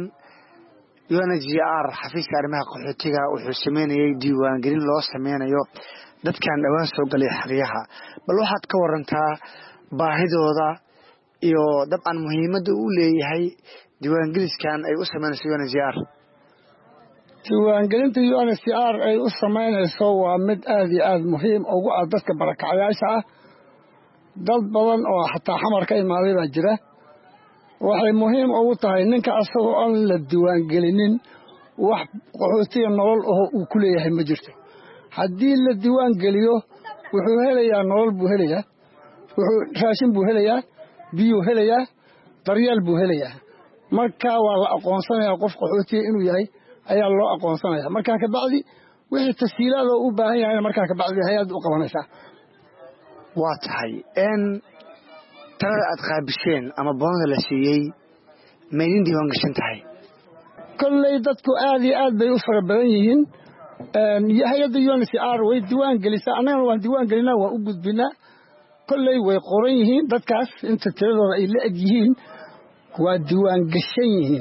Speaker 12: UNHCR xafiiska arrimaha qaxootiga wuxuu sameynayay diiwaangelin loo sameynayo dadkan dhawaan soo galay xeryaha bal waxaad ka warantaa baahidooda iyo dabcan muhiimadda uu leeyahay diiwaangeliskan ay u sameynayso UNHCR
Speaker 13: diiwaangelinta UNHCR ay u sameynayso waa mid aad iyo aad muhiim ugu ah dadka barakacayaasha ah dad badan oo xataa xamar ka imaaday baa jira waxay muhiim ugu tahay ninka asagoo aan la diiwaangelinin wax qaxootiga nolol oo uu ku leeyahay ma jirto haddii la diiwaangeliyo wuxuu helayaa nolol buu helayaa wuxuu raashin buu helayaa biyuu helayaa daryeel buu helayaa markaa waa la aqoonsanayaa qof qaxootiga inuu yahay ayaa loo aqoonsanayaa markaa kabacdi wixii tashiilaad oo u baahan yahay markaa kabacdi hay-adda u qabanaysaa
Speaker 12: waa tahay talada aad qaabisheen ama boonda la siiyey ma idin diiwaan gashan tahay
Speaker 13: kolley dadku aad iyo aad bay u fara badan yihiin hay-adda UNHCR way diiwaan gelisaa annagana waan diiwaan gelinaa waan u gudbinaa kolley way qoran yihiin dadkaas inta tiradooda ay la eg yihiin waa diiwaan gashan yihiin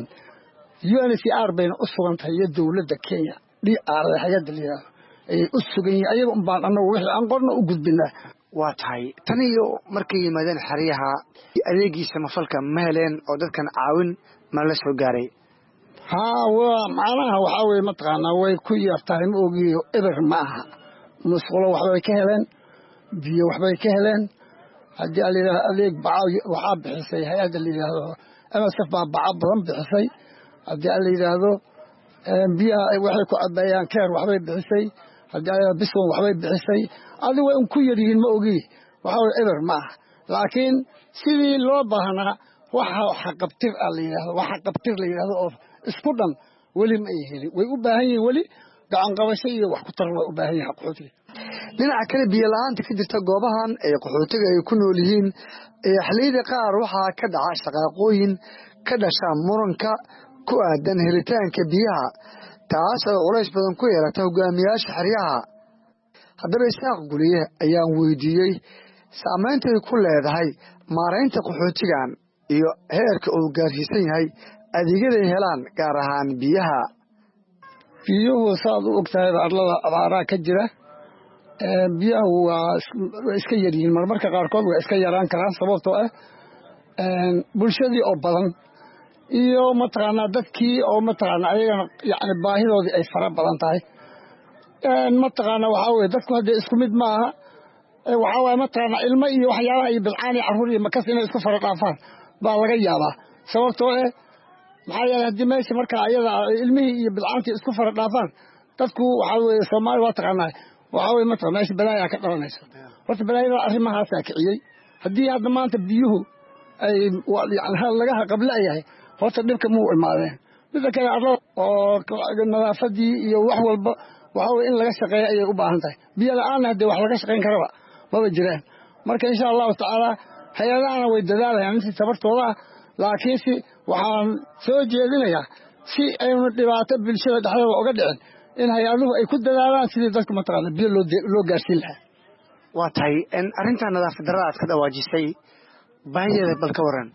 Speaker 13: UNHCR bayna u sugan tahay iyo dowladda Kenya hay-adda liyaa ayay u sugan yihiin ayaga un baan annagu wixii aan qorno u gudbinaa
Speaker 12: waa tahay tan iyo markay yimaadeen xeryaha adeegiisa mafalka ma heleen oo dadkan caawin ma la soo gaaray
Speaker 13: waa macnaha waxaa weye mataqaanaa way ku yartahay ma ogiyo eber ma aha musqulo waxbay ka heleen biyo waxbay ka heleen haddii a layidhahdo adeeg baca waxaa bixisay hay-adda la yidhaahdo MSF baa baca badan bixisay haddii a la yidhaahdo biyaha waxay ku cabeeyaan keer waxbay bixisay haddii a biswan waxbay bixisay adi way un ku yar yihiin ma ogi waxaa weye eber ma aha laakiin sidii loo baahnaa waxa xaqabtir a la yidhahdo wax xaqabtir la yidhahdo oo isku dhan weli ma ay helin way u baahan yihiin weli gacan qabasho iyo wax ku taran way u baahan yihiin qaxootiga
Speaker 12: dhinaca kale biyo la-aanta ka jirta goobahan ay qaxootiga ay ku nool yihiin xilliyada qaar waxaa ka dhaca shaqaaqooyin ka dhasha muranka ku aadan helitaanka biyaha taas oo culays badan ku yeelata hogaamiyaasha xeryaha haddaba Isaaq Guliye ayaan weydiiyey saamaynta ay ku leedahay maaraynta qaxootigan iyo heerka uu gaarsiisan yahay adeegyada ay helaan gaar ahaan biyaha
Speaker 13: biyuhu saad u ogtahay arlada abaaraha ka jira biyahu waa iska yar yihiin marmarka qaarkood waa iska yaraan karaan sababtoo ah bulshadii oo badan iyo mataqaanaa dadkii oo mataqaanaa ayagana yacni baahidoodii ay fara badan tahay mataqaanaa waxaa weye dadku haddee isku mid ma aha waxaa waaye mataqaanaa ilmo iyo waxyaabaha iyo bilcaan iyo carruur iyo makas inay isku fara dhaafaan baa laga yaabaa sababtoo maxaa yeelay haddii meesha markaa ayada ilmihii iyo bilcaantii isku fara dhaafaan dadku waxaa weye Soomaali waa taqaanaa waxaa weye mataqaanaa meesha balaayaa ka dhalanaysa horta balaayada arrimahaasaa kiciyey haddii hadda maanta biyuhu ay yani laga qablayahay horta dhibka muu imaadeen midda kale arlada oo nadaafadii iyo wax walba waxaa weye in laga shaqeeya ayay u baahan tahay biyo la-aanna haddee wax laga shaqayn karaba maba jiraan marka insha allahu tacaala hay-adahana way dadaalayaan intii tabartooda ah laakiinse waxaan soo jeedinayaa si aynu dhibaato bulshada dhexdeeda uga dhicin in hay-aduhu ay ku dadaalaan sidii dadku mataqaana biyo loo gaarsiin lahaa
Speaker 12: waa tahay arrinta nadaafad darrada aad ka dhawaajisay baahideeda bal ka waran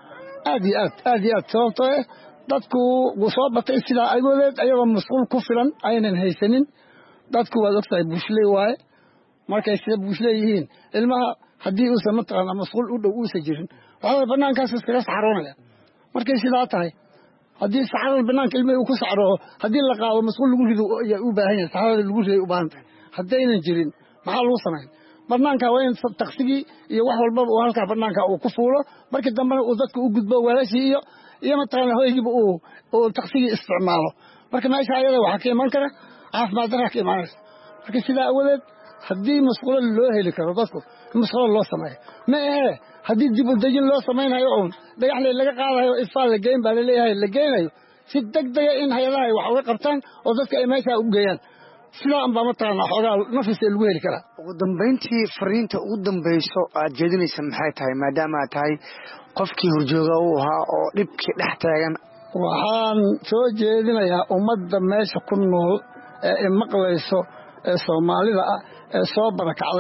Speaker 13: aad iyo aad sababtoo dadku wuu soo batay sidaa agoodeed ayagoo masquul ku filan aynan haysanin dadku waad ogtahay buushley waaye markay sida buushley yihiin ilmaha haddii uusan mataqaanaa masquul u dhow uusan jirin waxaa banaankaas iskaga saxaroonaya markay sidaa tahay haddii saxarada banaanka ilmihii uu ku saxrooho haddii la qaado masquul lagu rido ayaa u baahan yahay saxarada lagu riday u baahan tahay haddaynan jirin maxaa lagu samayn banaanka waa in taqsigii iyo wax walbaba uu halkaa banaanka uu ku fuulo markii dambena uu dadka u gudbo walashii iyo mataqaanaa hoygiiba uu taqsigii isticmaalo marka meesha ayada waxaa ka iman kara caafimaad darraa ka imaanaysa marka sidaa awadeed haddii masquulo loo heli karo dadku masquulo loo sameeyo ma ahee haddii dib u dejin loo samaynayo uun dhagaxley laga qaadayo isfaal la geyn baa laleeyahay la geynayo si degdega in hay-adaha ay wax uga qabtaan oo dadka ay meeshaa u geeyaan sidaa unbaa mataqaanaa xoogaa nafis lagu heli karaa
Speaker 12: ugu dambayntii fariinta ugu dambayso aad jeedinaysa maxay tahay maadaama aad tahay qofkii horjooga u ahaa oo dhibkii dhex taagan
Speaker 13: waxaan soo jeedinayaa ummadda meesha ku nool ee maqlayso ee soomaalida ah ee soo barakacday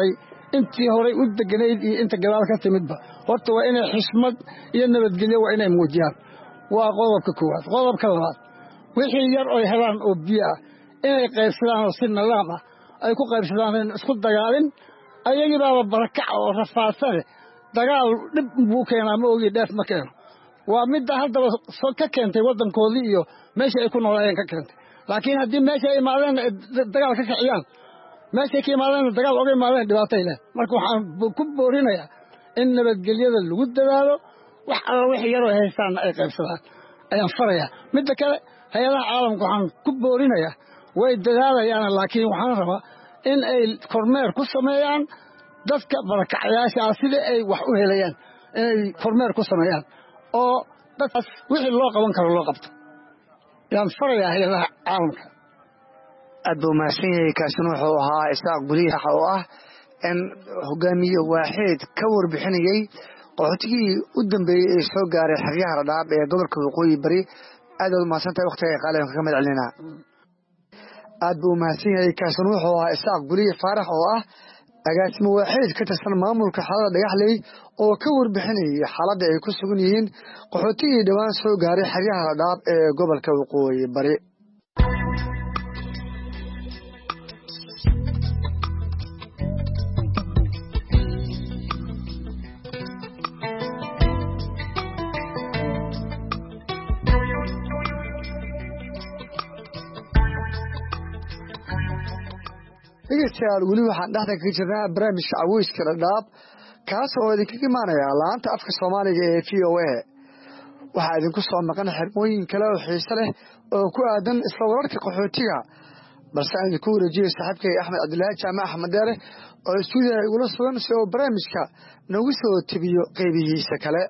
Speaker 13: intii horay u deganayd iyo inta gadaal ka timidba horta waa inay xishmad iyo nabadgelyo waa inay muujiyaan waa qodobka koowaad qodobka labaad wixii yar oo helaan oo biyo ah inay qaybsadaan oo si nidaam ah ay ku qaybsadaan in isku dagaalin ayagii baaba barakac oo rafaasane dagaal dhib buu keenaa ma ogi dheef ma keeno waa midda haddaba ka keentay waddankoodii iyo meesha ay ku noolaayeen ka keentay laakiin haddii meesha ay imaadeen dagaal ka kiciyaan meeshay ka imaadeen dagaal oga imaadeen dhibaatay leh marka waxaan ku boorinayaa in nabadgelyada lagu dadaalo wax alla wixii yaroo haystaanna ay qaybsadaan ayaan farayaa midda kale hay-adaha caalamka waxaan ku boorinayaa way dadaalayaan laakiin waxaan rabaa in ay kormeer ku sameeyaan dadka barakacayaasha ah sida ay wax u helayaan inay kormeer ku sameeyaan oo dadkaas wixii loo qaban karo loo qabto yaan farayaa hay-adaha caalamka
Speaker 12: aad buu mahadsan yahay kaasina wuxuu ahaa isaaq guliye oo ah in hogaamiye waaxeed ka warbixinayay qaxootigii u dambeeyey ee soo gaaray xeryaha Dhadhaab ee gobolka Waqooyi Bari aad u mahadsantahay waqtiga ay qaaleen ka madcelinaa aad buu mahadsan yahay kaasina wuxuu ahaa isaaq guliye faarax oo ah agaasimo waaxeed ka tirsan maamulka xaalada Dhagaxley oo ka warbixinayay xaaladda ay ku sugan yihiin qaxootigii dhawaan soo gaaray xeryaha Dhadhaab ee gobolka Waqooyi Bari dhegeystayaal weli waxaan dhexda kaga jirnaa barnaamijka caweyska Dhadhaab kaas oo idinkaga imaanaya laanta afka Soomaaliga ee VOA waxaa idinku soo maqan xirmooyin kale oo xiiso leh oo ku aadan isla wararka qaxootiga balse aan idinku wareejiyay saaxiibkay Axmed Cabdilaahi Jaamac Axmed Deere oo istuudiyaha igula sugan si uu barnaamijka noogu soo tabiyo qaybihiisa kale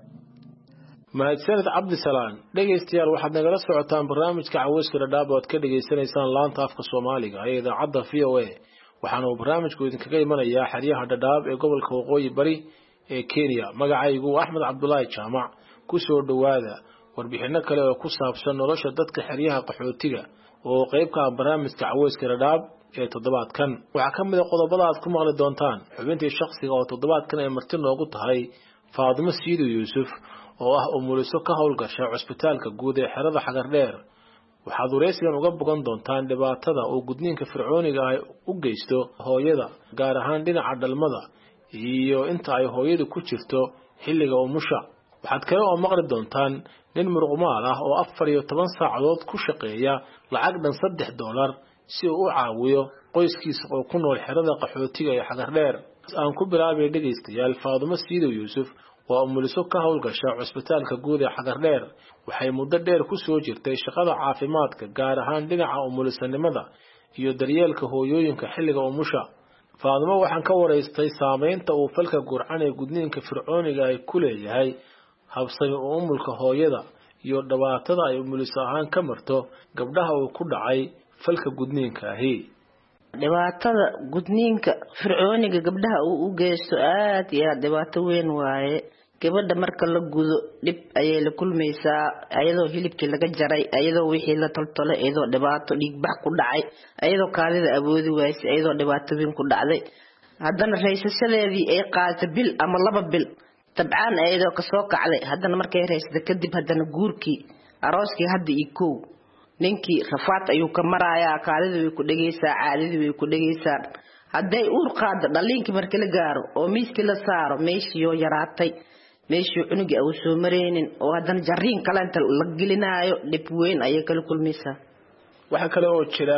Speaker 14: mahadsanid Cabdisalaan dhegeystayaal waxaad nagala socotaan barnaamijka caweyska Dhadhaab oo aad ka dhageysanaysaan laanta afka Soomaaliga ee idaacadda VOA waxaana uu barnaamijku idinkaga imanayaa xeryaha Dhadhaab ee gobolka Waqooyi Bari ee Kenya magacaygu Axmed Cabdulaahi Jaamac ku soo dhawaada warbixino kale oo ku saabsan nolosha dadka xeryaha qaxootiga oo qayb ka ah barnaamijka caweyska Dhadhaab ee toddobaadkan waxa ka mid ah qodobada aad ku maqli doontaan xubintii shakhsiga oo toddobaadkan ay marti noogu tahay Faadimo Siido Yuusuf oo ah umuliso ka howlgasha cusbitaalka guud ee xerada Xagardheer waxaad wareysigan uga bogan doontaan dhibaatada oo gudniinka fircooniga ah u geysto hooyada gaar ahaan dhinaca dhalmada iyo inta ay hooyadu ku jirto xilliga umusha waxaad kale oo maqli doontaan nin muruqmaal ah oo 14 saacadood ku shaqeeya lacag dhan $3 si uu u caawiyo qoyskiisa oo ku nool xerada qaxootiga ee Xagardheer aan ku bilaabay dhegeystayaal Faadimo Siido Yuusuf waa umuliso ka howlgasha cusbitaalka guud ee Xagardheer waxay muddo dheer ku soo jirtay shaqada caafimaadka gaar ahaan dhinaca umulisanimada iyo daryeelka hooyooyinka xilliga umusha Faadimo waxaan ka wareystay saameynta uu falka gurcan ee gudniinka fircooniga ay ku leeyahay habsami u umulka hooyada iyo dhibaatada ay umuliso ahaan ka marto gabdhaha uu ku dhacay falka gudniinka ahi
Speaker 15: dhibaatada gudniinka fircooniga gabdhaha uu u geysto aad iyo dhibaato weyn waaye gabadha marka la gudo dib ayay la kulmaysaa ayadoo hilibkii laga jaray ayadoo wixii la toltolay ayadoo dhibaato dhiigbax ku dhacay ayadoo kaadida awoodi waysay ayadoo dhibaato weyn ku dhacday haddana raysashadeedii ay qaadatay bil ama 2 bil tabcaan ayadoo ka soo kacday haddana markay raysada kadib haddana guurkii arooskii hadda iyo kow ninkii rafaad ayuu ka marayaa kaadidii way ku dhageysaa caadidii way ku dhageysaa hadday uur qaado dhaliinkii marka la gaaro oo miiskii la saaro meeshii oo yaraatay meeshii cunugii uu soo mareenin oo haddana jariin kale inta la gelinaayo dhib weyn ayay kala kulmaysaa
Speaker 14: waxa kale oo jira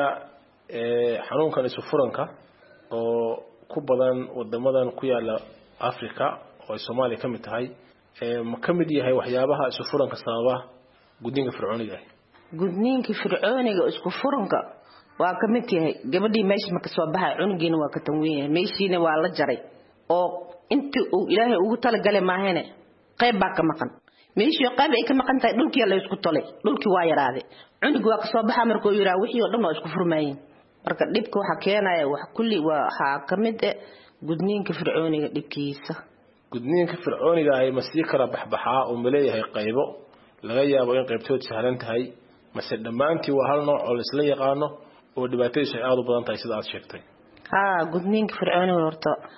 Speaker 14: xanuunkan isu furanka oo ku badan wadamadan ku yaala Afrika oo Soomaaliya ka mid tahay ma ka mid yahay waxyaabaha isu furanka sababa gudniinka fircooniga
Speaker 15: gudniinka fircooniga isku furanka waa ka mid yahay gabadhii meeshii marka soo baxay cunugiina waa ka tanweeyay meeshiina waa la jaray oo intii uu Ilaahay ugu tala galay maahane qayb baa ka maqan meeshii qayb ay ka maqan tahay dhulkii la isku tolay dhulkii waa yaraaday cunugu waa ka soo baxay markuu yiraa wixii oo dhan waa isku furmayeen marka dhibka waxa keenaya wax kulli waxa ka mid ah gudniinka fircooniga dhibkiisa
Speaker 14: gudniinka fircooniga ay masii kala baxbaxaa oo maleeyahay qaybo laga yaabo in qaybtood sahlan tahay mase dhamaantii waa hal nooc oo la isla yaqaano oo dhibaatadiisu ay aad u badan tahay sida aad sheegtay
Speaker 15: gudniinka fircooniga horta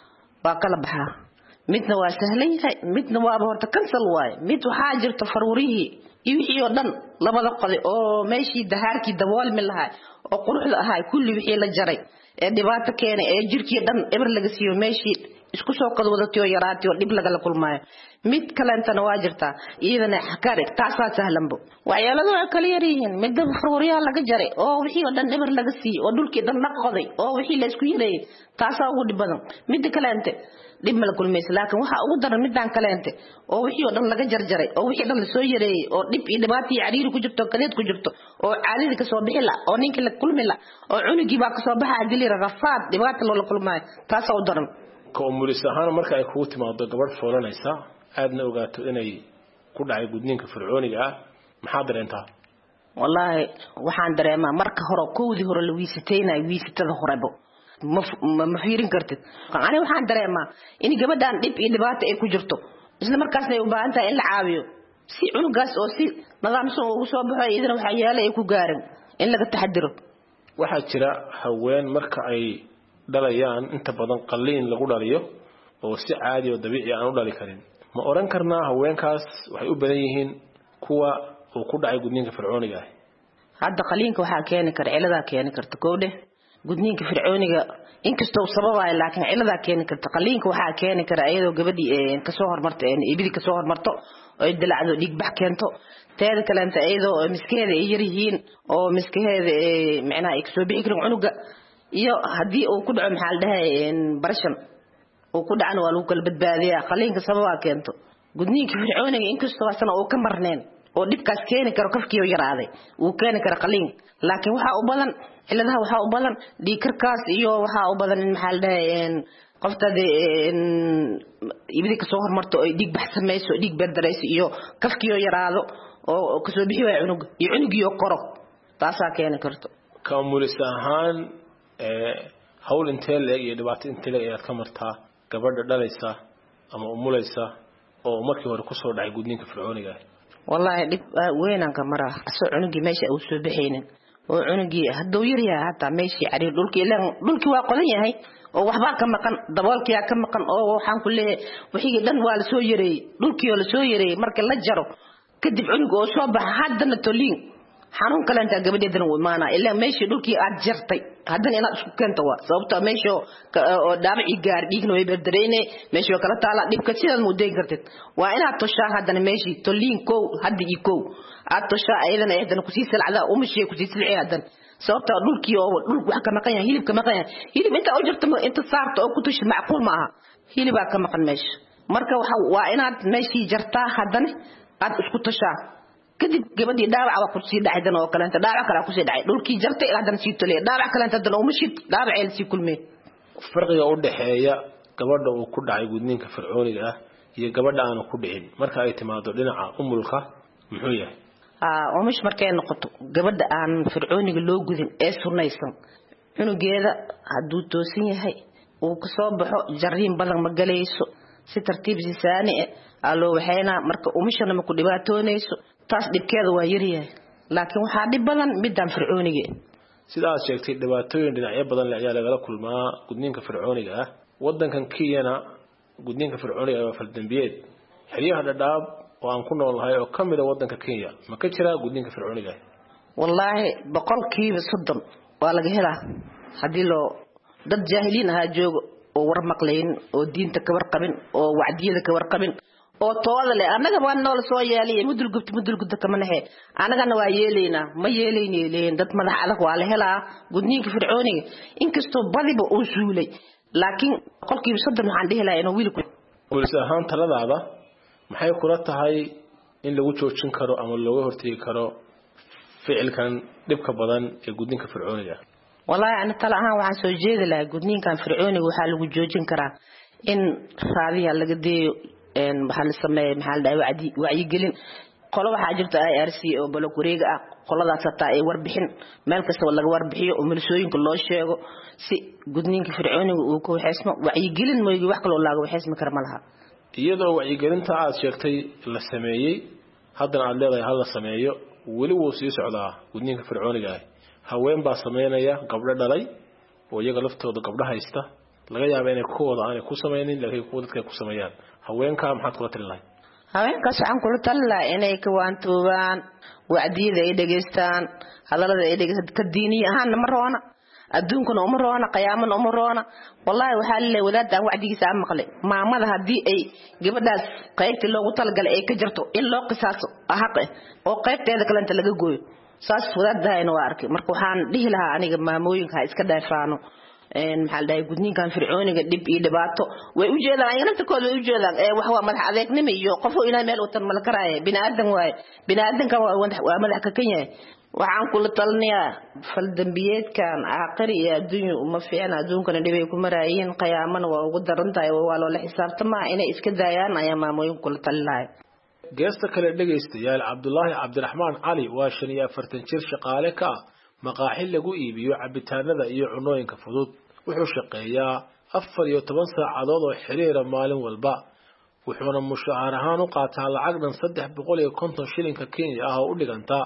Speaker 15: waa kala baxaa midna waa sahlan yahay midna waa horta cancel waay mid waxa jirta faruurihii iyo wixii oo dhan labada qodi oo meeshii dahaarkii daboolmi lahaa oo quruxda ahaa kulli wixii la jaray ee dhibaato keenay ee jirkii dhan eber laga siiyo meeshii isku soo qad wadatay oo yaraatay oo dib laga la kulmaayo mid kaleentana waa jirta iyadana xakarig taasaa sahlanbo waxyaaladu ay kala yaryihiin mid faruuriyaha laga jaray oo wixii oo dhan eber laga siiyo oo dhulkii dhan la qoday oo wixii la isku yareeyay taasaa ugu dhib badan mid kaleente dib ma la kulmayso laakiin waxa ugu daran midaan kaleente oo wixii oo dhan laga jarjaray oo wixii dhan la soo yareeyay oo dib iyo dhibaato iyo cariiri ku jirto kaleed ku jirto oo caadida ka soo bixi la oo ninkii la kulmi la oo cunugii baa ka soo baxaa dili rafaad dhibaato loo kulmaayo taasaa u daran
Speaker 14: كأموليس أهانا مركا يكون تماضي قبل فولانا يسا عادنا أوقات إني كل عي قدنين كفرعوني جاء محاضر انتها
Speaker 15: والله وحان دريما مركا هرو كودي هرو لويستين ويستين هربو مفيرين كرتد أنا وحان دريما إني قبدان ديب إلي بات إيكو جرتو إسلا مركاسنا يوبا أنت إلا عاويو سي عنقاس أو سي نظام صوبها إذن وحيالا إيكو قارن إلا قد تحدرو
Speaker 14: waxaa jira haween marka ay dhalayaan inta badan qalliin lagu dhaliyo oo si caadi oo dabiici aan u dhali karin ma oran karnaa haweenkaas waxay u badan yihiin kuwa uu ku dhacay gudniinka fircooniga ah
Speaker 15: hadda qalliinka waxa keeni kara cilada keeni karta koodhe gudniinka fircooniga inkastoo sababay laakiin cilada keeni karta qalliinka waxa keeni kara ayadoo gabadhii ka soo hormartay ibidi ka soo hormarto oo dilacdo dhig bax keento teeda kale inta ayadoo miskaheeda ay yarihiin oo miskaheeda macnaa ay soo bixi karin cunuga iyo hadii uu ku dhaco maxal dhahay barashan uu ku dhacana waa lagu kala badbaadiyaa qalliinka sababa keento gudniinka fircooniga inkastoo asana uu ka marneen oo dhibkaas keeni karo kafkiyo yaraaday uu keeni karo qalliin laakiin waxa u badan ciladaha waxa u badan dhiigkarkaas iyo waxa u badan maxal dhahay qoftada ibidi ka soo hormarto oo dhiig bax sameeyso dhiig berdarayso iyo kafkiyo yaraado oo ka soo bixi way cunugiyo koro taasa keeni karto
Speaker 14: ka umulis ahaan hawl intee leeg iyo dhibaato intee leeg ayaad ka martaa gabadha dhalaysa ama umulaysa oo markii hore ku soo dhacay gudniinka fircooniga ah
Speaker 15: wallahi dhib weynaan ka maraa asoo cunugii meesha uu soo bixinin oo cunugii hadduu yar yahay hataa meeshii cariir dhulkii waa qodan yahay oo waxba ka maqan daboolkii ka maqan oo waxaan ku leeyahay wixii dhan waa la soo yareeyay dhulkii oo la soo yareeyay marka la jaro kadib cunuga oo soo baxa haddana toliin xanuun kale inta gabadheedana way maana ilaa meeshii dhulkii aad jartay haddana inaad isku keento waa sababta meesha oo dhaabici gaar dhiigna way berdareeyne meeshii kala taala dhibka sidaad mudeyn kartid waa inaad toshaa haddana meeshii toliin kow hadda iyo kow aad toshaa ayadana ku sii salcada umashiye ku sii silcay haddana sababta dhulkii oo dhulku wax ka maqan yahay hilibka maqan yahay hilib inta oo jirto inta saarto oo ku tushi macquul ma aha hilibaa ka maqan meesha marka waa inaad meeshii jartaa haddana aad isku toshaa kadib gabadhii dhaawac ku sii dhacaydan oo kale inta dhaawac kale ku sii dhacay dhulkii jartay haddana sii tolay dhaawac kale inta haddana umashid dhaawac ay sii kulmeen
Speaker 14: farqiga u dhaxeeya gabadha uu ku dhacay gudniinka fircooniga ah iyo gabadha aan ku dhicin marka ay timaado dhinaca umulka muxuu yahay
Speaker 15: umash markay noqoto gabadha aan fircooniga loo gudin ee sunaysan cunugeeda hadduu toosin yahay uu ka soo baxo jariin badan ma galayso si tartiib sisaani aloo waxayna marka umashana ma ku dhibaatoonayso taas dhibkeeda waa yaryahay laakiin waxa dhib badan midaan fircooniga
Speaker 14: sidaas sheegtay dhibaatooyin dhinacyo badan la ayaa laga kulmaa gudniinka fircooniga ah wadankan Kenya gudniinka fircooniga waa faldambiyeed xiriyaha dhadhaab oo aan ku noolahay oo kamid ah wadanka Kenya ma ka jira gudniinka fircooniga
Speaker 15: wallahi 100% waa laga helaa hadii loo dad jaahiliin ah joogo oo war maqleen oo diinta ka warqabin oo wacdiyada ka warqabin oo tooda le anaga waan nool soo yeelay mudul gubta kama nahay anagana waa yeelayna ma yeelayeen dad madax adag waa la helaa gudniinka fircooniga inkastoo badiba uu suulay laakiin qolkiiba 3 waxaan dhihi lahaa inuu wiilku
Speaker 14: qoys ahaan taladaada maxay kula tahay in lagu joojin karo ama looga hortagi karo ficilkan dhibka badan ee gudniinka fircooniga
Speaker 15: wallahi ana tala ahaan waxaan soo jeedi lahaa gudniinkan fircooniga waxa lagu joojin karaa in raadiya laga deeyo maxaa la sameeyay maxaa la dhahay wacyi gelin qolo waxa jirta IRC oo balog wareega ah qoladaas taa ay warbixin meel kasta laga warbixiyo oo milsooyinka loo sheego si gudniinka fircooniga uu ku waxeysmo wacyi gelin mooyay wax kale oo laaga waxeysma kar malaha
Speaker 14: iyadoo wacyi gelinta aad sheegtay la sameeyay haddana aad leedahay hal la sameeyo wali wuu sii socdaa gudniinka fircooniga ah haween baa sameynaya gabdho dhalay oo iyaga laftooda gabdho haysta laga yaabo inay kuwooda aanay ku samaynin laakiin kuwa dadka ku sameeyaan haweenka maxaad kula tali lahayd
Speaker 15: haweenkaas waxaan kula tali lahaa inay ka waantoobaan wacdiyada ay dhegaystaan hadallada ay dhegaystaan ka diini ahaan ma roona adduunkana uma roona qiyaamana uma roona wallahi waxa la leeyahay wadaadaan wacdigiisa aan maqlay maamada hadii ay gabadhaas qaybtii loogu talagalay ay ka jirto in loo qisaaso xaq oo qaybteeda kale inta laga gooyo saas wadaadayna waa arkay marka waxaan dhihi lahaa aniga maamooyinka iska dhaafaano maxaa la dhahay gudniinkan fircooniga dib iyo dhibaato way u jeedaan ayagana takooda way u jeedaan wax waa madax adeegnimo iyo qof oo ilaahay meel u tan malkaraaye bini'aadan waaye bini'aadanka waa madax ka kan yahay waxaan kula talinayaa fal dambiyeedkan aakhiri iyo adduunyo uma fiicna adduunkana dhibay ku maraayeen qiyaamana waa ugu daran tahay waa loo la xisaabtamaa inay iska daayaan ayaa maamooyin kula talinaaya
Speaker 14: geesta kale dhagaystayaal Cabdullaahi Cabdiraxmaan Cali waa 45 jir shaqaale ka maqaaxi lagu iibiyo cabitaanada iyo cunooyinka fudud wuxuu shaqeeyaa 14 saacadood oo xiriir maalin walba wuxuuna mushaar ahaan u qaataa lacag dhan 350 shilinka Kenya ah oo u dhiganta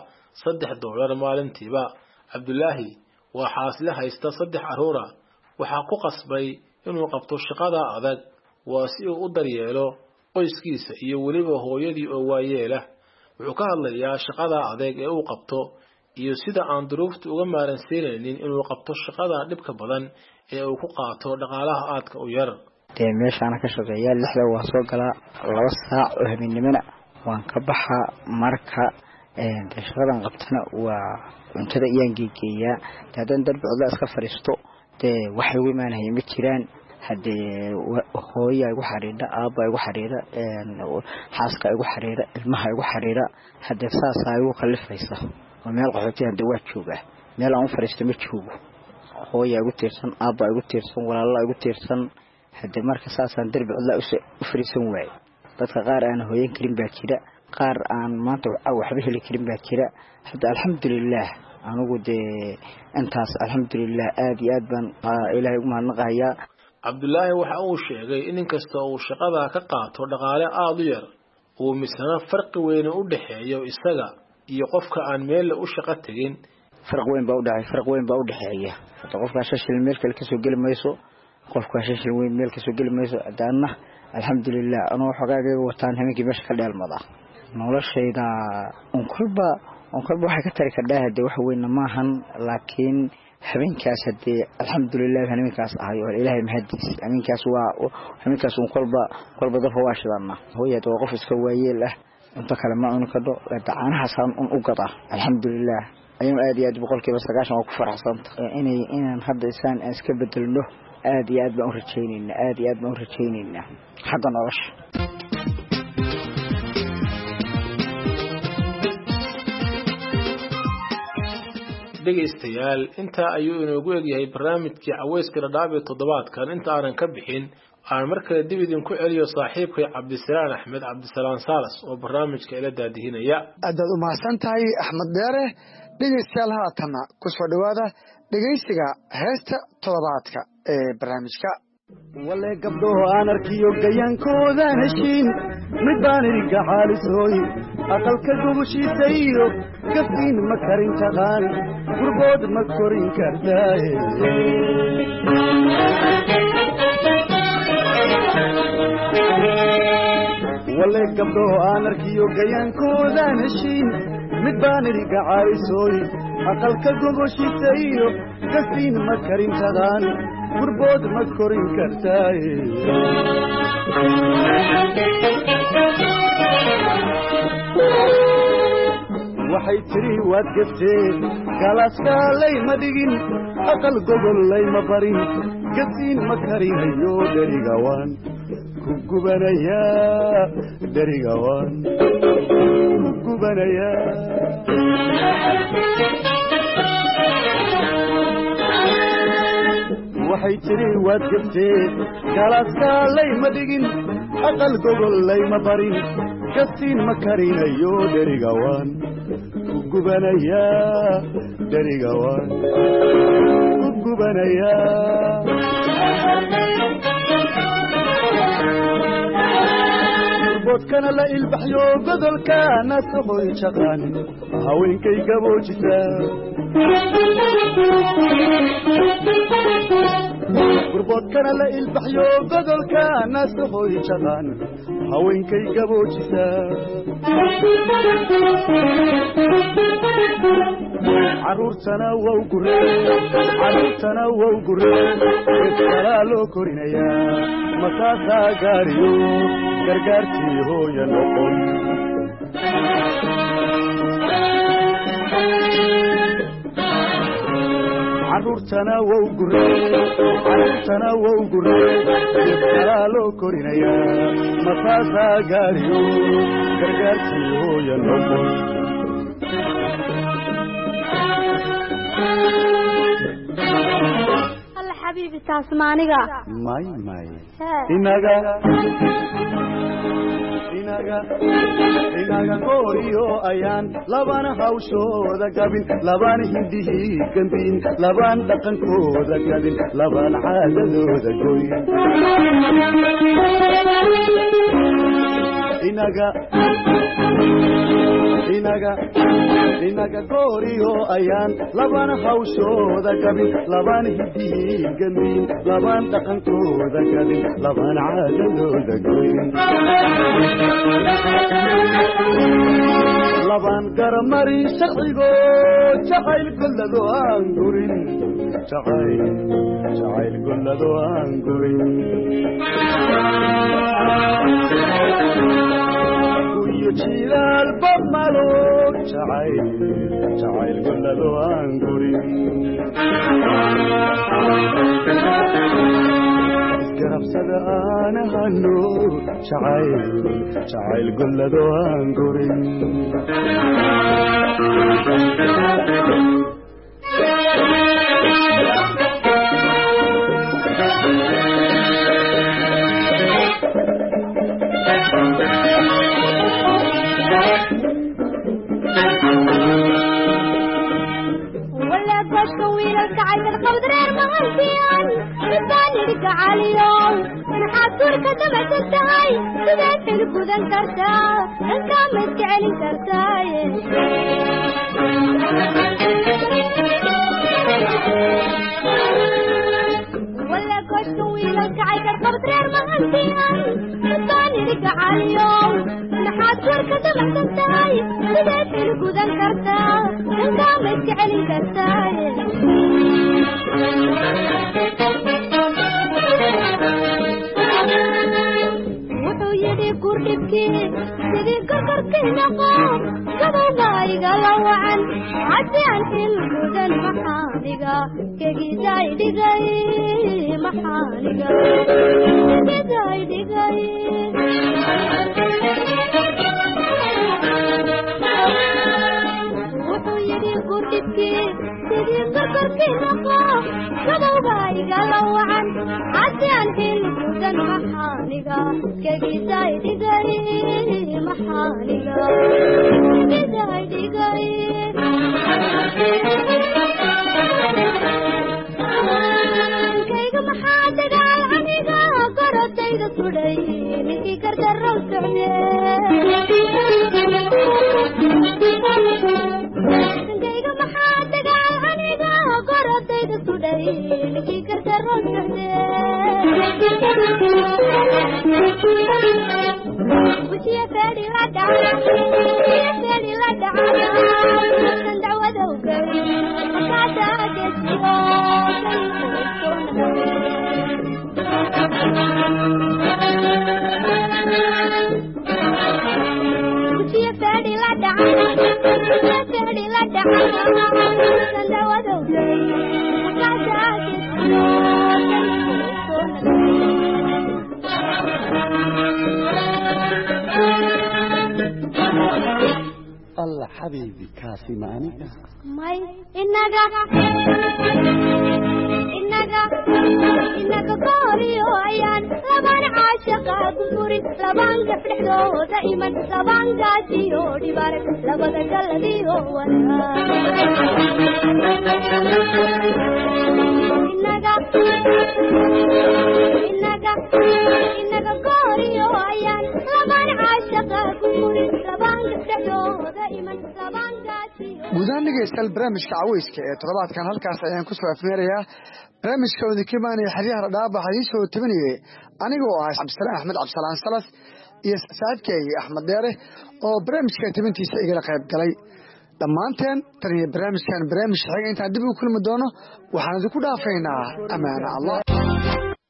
Speaker 14: $3 maalintiiba Cabdullaahi waa xaasile haysta 3 caruura waxa ku qasbay inuu qabto shaqada adag waa si uu u daryeelo qoyskiisa iyo waliba hooyadii oo waayeela wuxuu ka hadlayaa shaqada adag ee uu qabto iyo sida aan duruuftu uga maaransiinaynin inuu qabto shaqada dhibka badan ee uu ku qaato dhaqaalaha aadka u yar
Speaker 16: meeshaan ka shaqeeyaa 6 waa soo galaa 2 saac oo habeenimana waan ka baxaa marka shaqadan qabtana waa cuntada iyaan geegeeyaa haddaan darbicda iska fariisto waxay u imaanayeen ma jiraan hadee hooyo igu xariida aabba igu xariida xaaska igu xariida ilmaha igu xariida hadee saas ay ugu khalifaysa oo meel qaxooti hadda waa joogaa meel aan u fariisto ma joogo hooyo igu tiirsan aabba igu tiirsan walaalo igu tiirsan hadee marka saasaan darbicda u fariisan waay dadka qaar aan hooyan karin baa jira qaar aan maanta waxba heli karin baa jira hadda alxamdulillaah anigu intaas alxamdulillaah aad iyo aad baan ilaahay ugu mahadnaqayaa
Speaker 14: Cabdullaahi waxa uu sheegay in inkasta uu shaqada ka qaato dhaqaale aad u yar uu misna farqi weyn u dhaxeeyo isaga iyo qofka aan meel u shaqo tagin
Speaker 16: farq weyn baa u dhaxeeya qofka shaqada meel kale ka soo gali mayso qofka shaqada weyn meel ka soo gali mayso adaana alxamdulillaah anoo xogaaga wataan habeenkii meesha ka dheelmada noloshayda on kolba waxa ka tari kadhaa hadee wax weyn ma ahan laakiin habeenkaas hadee alxamdulillaah habeenkaas ahay oo ilaahay mahadiis habeenkaas kolba dadka waa shidana hooyada qof iska waayeel ah inta kale ma cuni kado dacaanahaasaan u gadaa alxamdulillaah ayaan aad iyo aad 90% oo ku faraxsanahay inaan hadda isaan iska bedelno aad iyo aad baan u rajaynaynaa xagga nolosha
Speaker 14: dhagaystayaal inta ayuu inoogu egyahay barnaamijkii caweyska dhadhaab ee toddobaadkan inta aanan ka bixin aan markale dib idinku celiyo saaxiibkay Cabdisalaan Axmed Cabdisalaan Salas oo barnaamijka ila daadihinaya
Speaker 12: aad u mahadsan tahay Axmed Deere dhagaystayaal haatana ku soo dhawaada dhagaysiga heesta toddobaadka ee barnaamijka
Speaker 17: wale gabdho aan arkiyo gayaankooda heshiin mid baan iriga xaalisooy aqalka gubushiisa iyo gafiin ma karin taqaan gurbood ma korin kartaaye wale gabdho aan arkiyo gayaankooda heshiin mid baan iriga xaalisooy aqalka gubushiisa iyo gafiin ma karin taqaan gurbood ma korin kartaaye waxay tiri waad gabteen galaaskaalay ma dhigin aqal gogollay ma barin gasiin ma karinayo dherigawaan ku gubanayaa dherigawaan ku gubanayaa waxay tiri waad gabteen galaaskaalay ma dhigin aqal gogollay ma barin gasiin ma karinayo dherigawaan ku gubanayaa dherigawaan ku gubanayaa boodkana la ilbaxyo godolkaana soqoy shaqaan haweenkay gaboojisaa gurboodkana la ilbaxyo godolka nasahoy jaqaan haweenkay gaboojisa caruurtana wow guree ifkalaa loo korinayaa masaasaa gaariyo gargaarkii hooya noqon caruurtana wow guree ifkalaa loo korinayaa masaasaa gaariyo gargaarkii hooya noqon
Speaker 18: حبيبي تاسمانيغا
Speaker 17: ماي inaga kooriyo ayaan labana hawshooda gabin labana hindihii gambin labaan dhaqankooda gabin labaan caadadooda goyn inaga kooriyo ayaan labana hawshooda gabin labana hindihii gambin labaan dhaqankooda gabin labaan caadadooda goyn labaan garamari sharcigo jacayl gollado aan gurin jacayl gollado aan gurin kuyo jilaal babmalo jacayl gollado aan gurin garabsada aan ahano jacayl gollado aan gurin
Speaker 18: ولا تشوي لك عيد القدرين مغلبيان بالبالي لك عاليوم من حاطور كتبت التهاي تبعت الكودن كرتا انكامت كعلي كرتاي ولا تشوي لك عيد القدرين مغلبيان بالبالي لك عاليوم من حاطور كتبت التهاي تبعت الكودن كرتا انكامت كعلي كرتاي وحويدي كردبكي سيدي كركركي نقام قبلايقا لوعن عدي عن الكودن محالقا كيكي زايدقاي محالقا كيكي زايدقاي وحويدي كردبكي سيدي كركركي نقام قبلايقا لوعن عدي عن الكودن محالقا كيكي زايدقاي محالقا كيكي زايدقاي كيكي محادق على عنيقا قرد ايدا صدي لكي كرد الروس كيكي محادق على عنيقا قرد ايدا صدي لكي كرد الروس وشي فادي لا دعانا سندعوة دوكري وكاتا كسيو وشي فادي لا دعانا سندعوة دوكري وكاتا كسيو
Speaker 17: الله حبيبي كاسي ماني
Speaker 18: ماي إنك قاري وعيان لبان عاشقا قموري لبان كفلحدو دائما لبان قاسيو دبارك لبان قلبيو وانا إنك قاري وعيان لبان عاشقا قموري لبان
Speaker 12: guudaan dhegeystayaal barnaamijka caweyska ee toddobaadkan halkaas ayaan ku soo afmeerayaa barnaamijka wadinkimaanaya xeryaha dhadhaab waxaa ii soo tabinayay anigoo ah cabdisalaan axmed cabdisalaan salas iyo saaxiibkeygii axmed dheere oo barnaamijka tabintiisa igala qayb galay dhammaanteen tan iyo barnaamijkan barnaamij xiga intaan dib u kulmi doono waxaan idinku dhaafaynaa amaana allah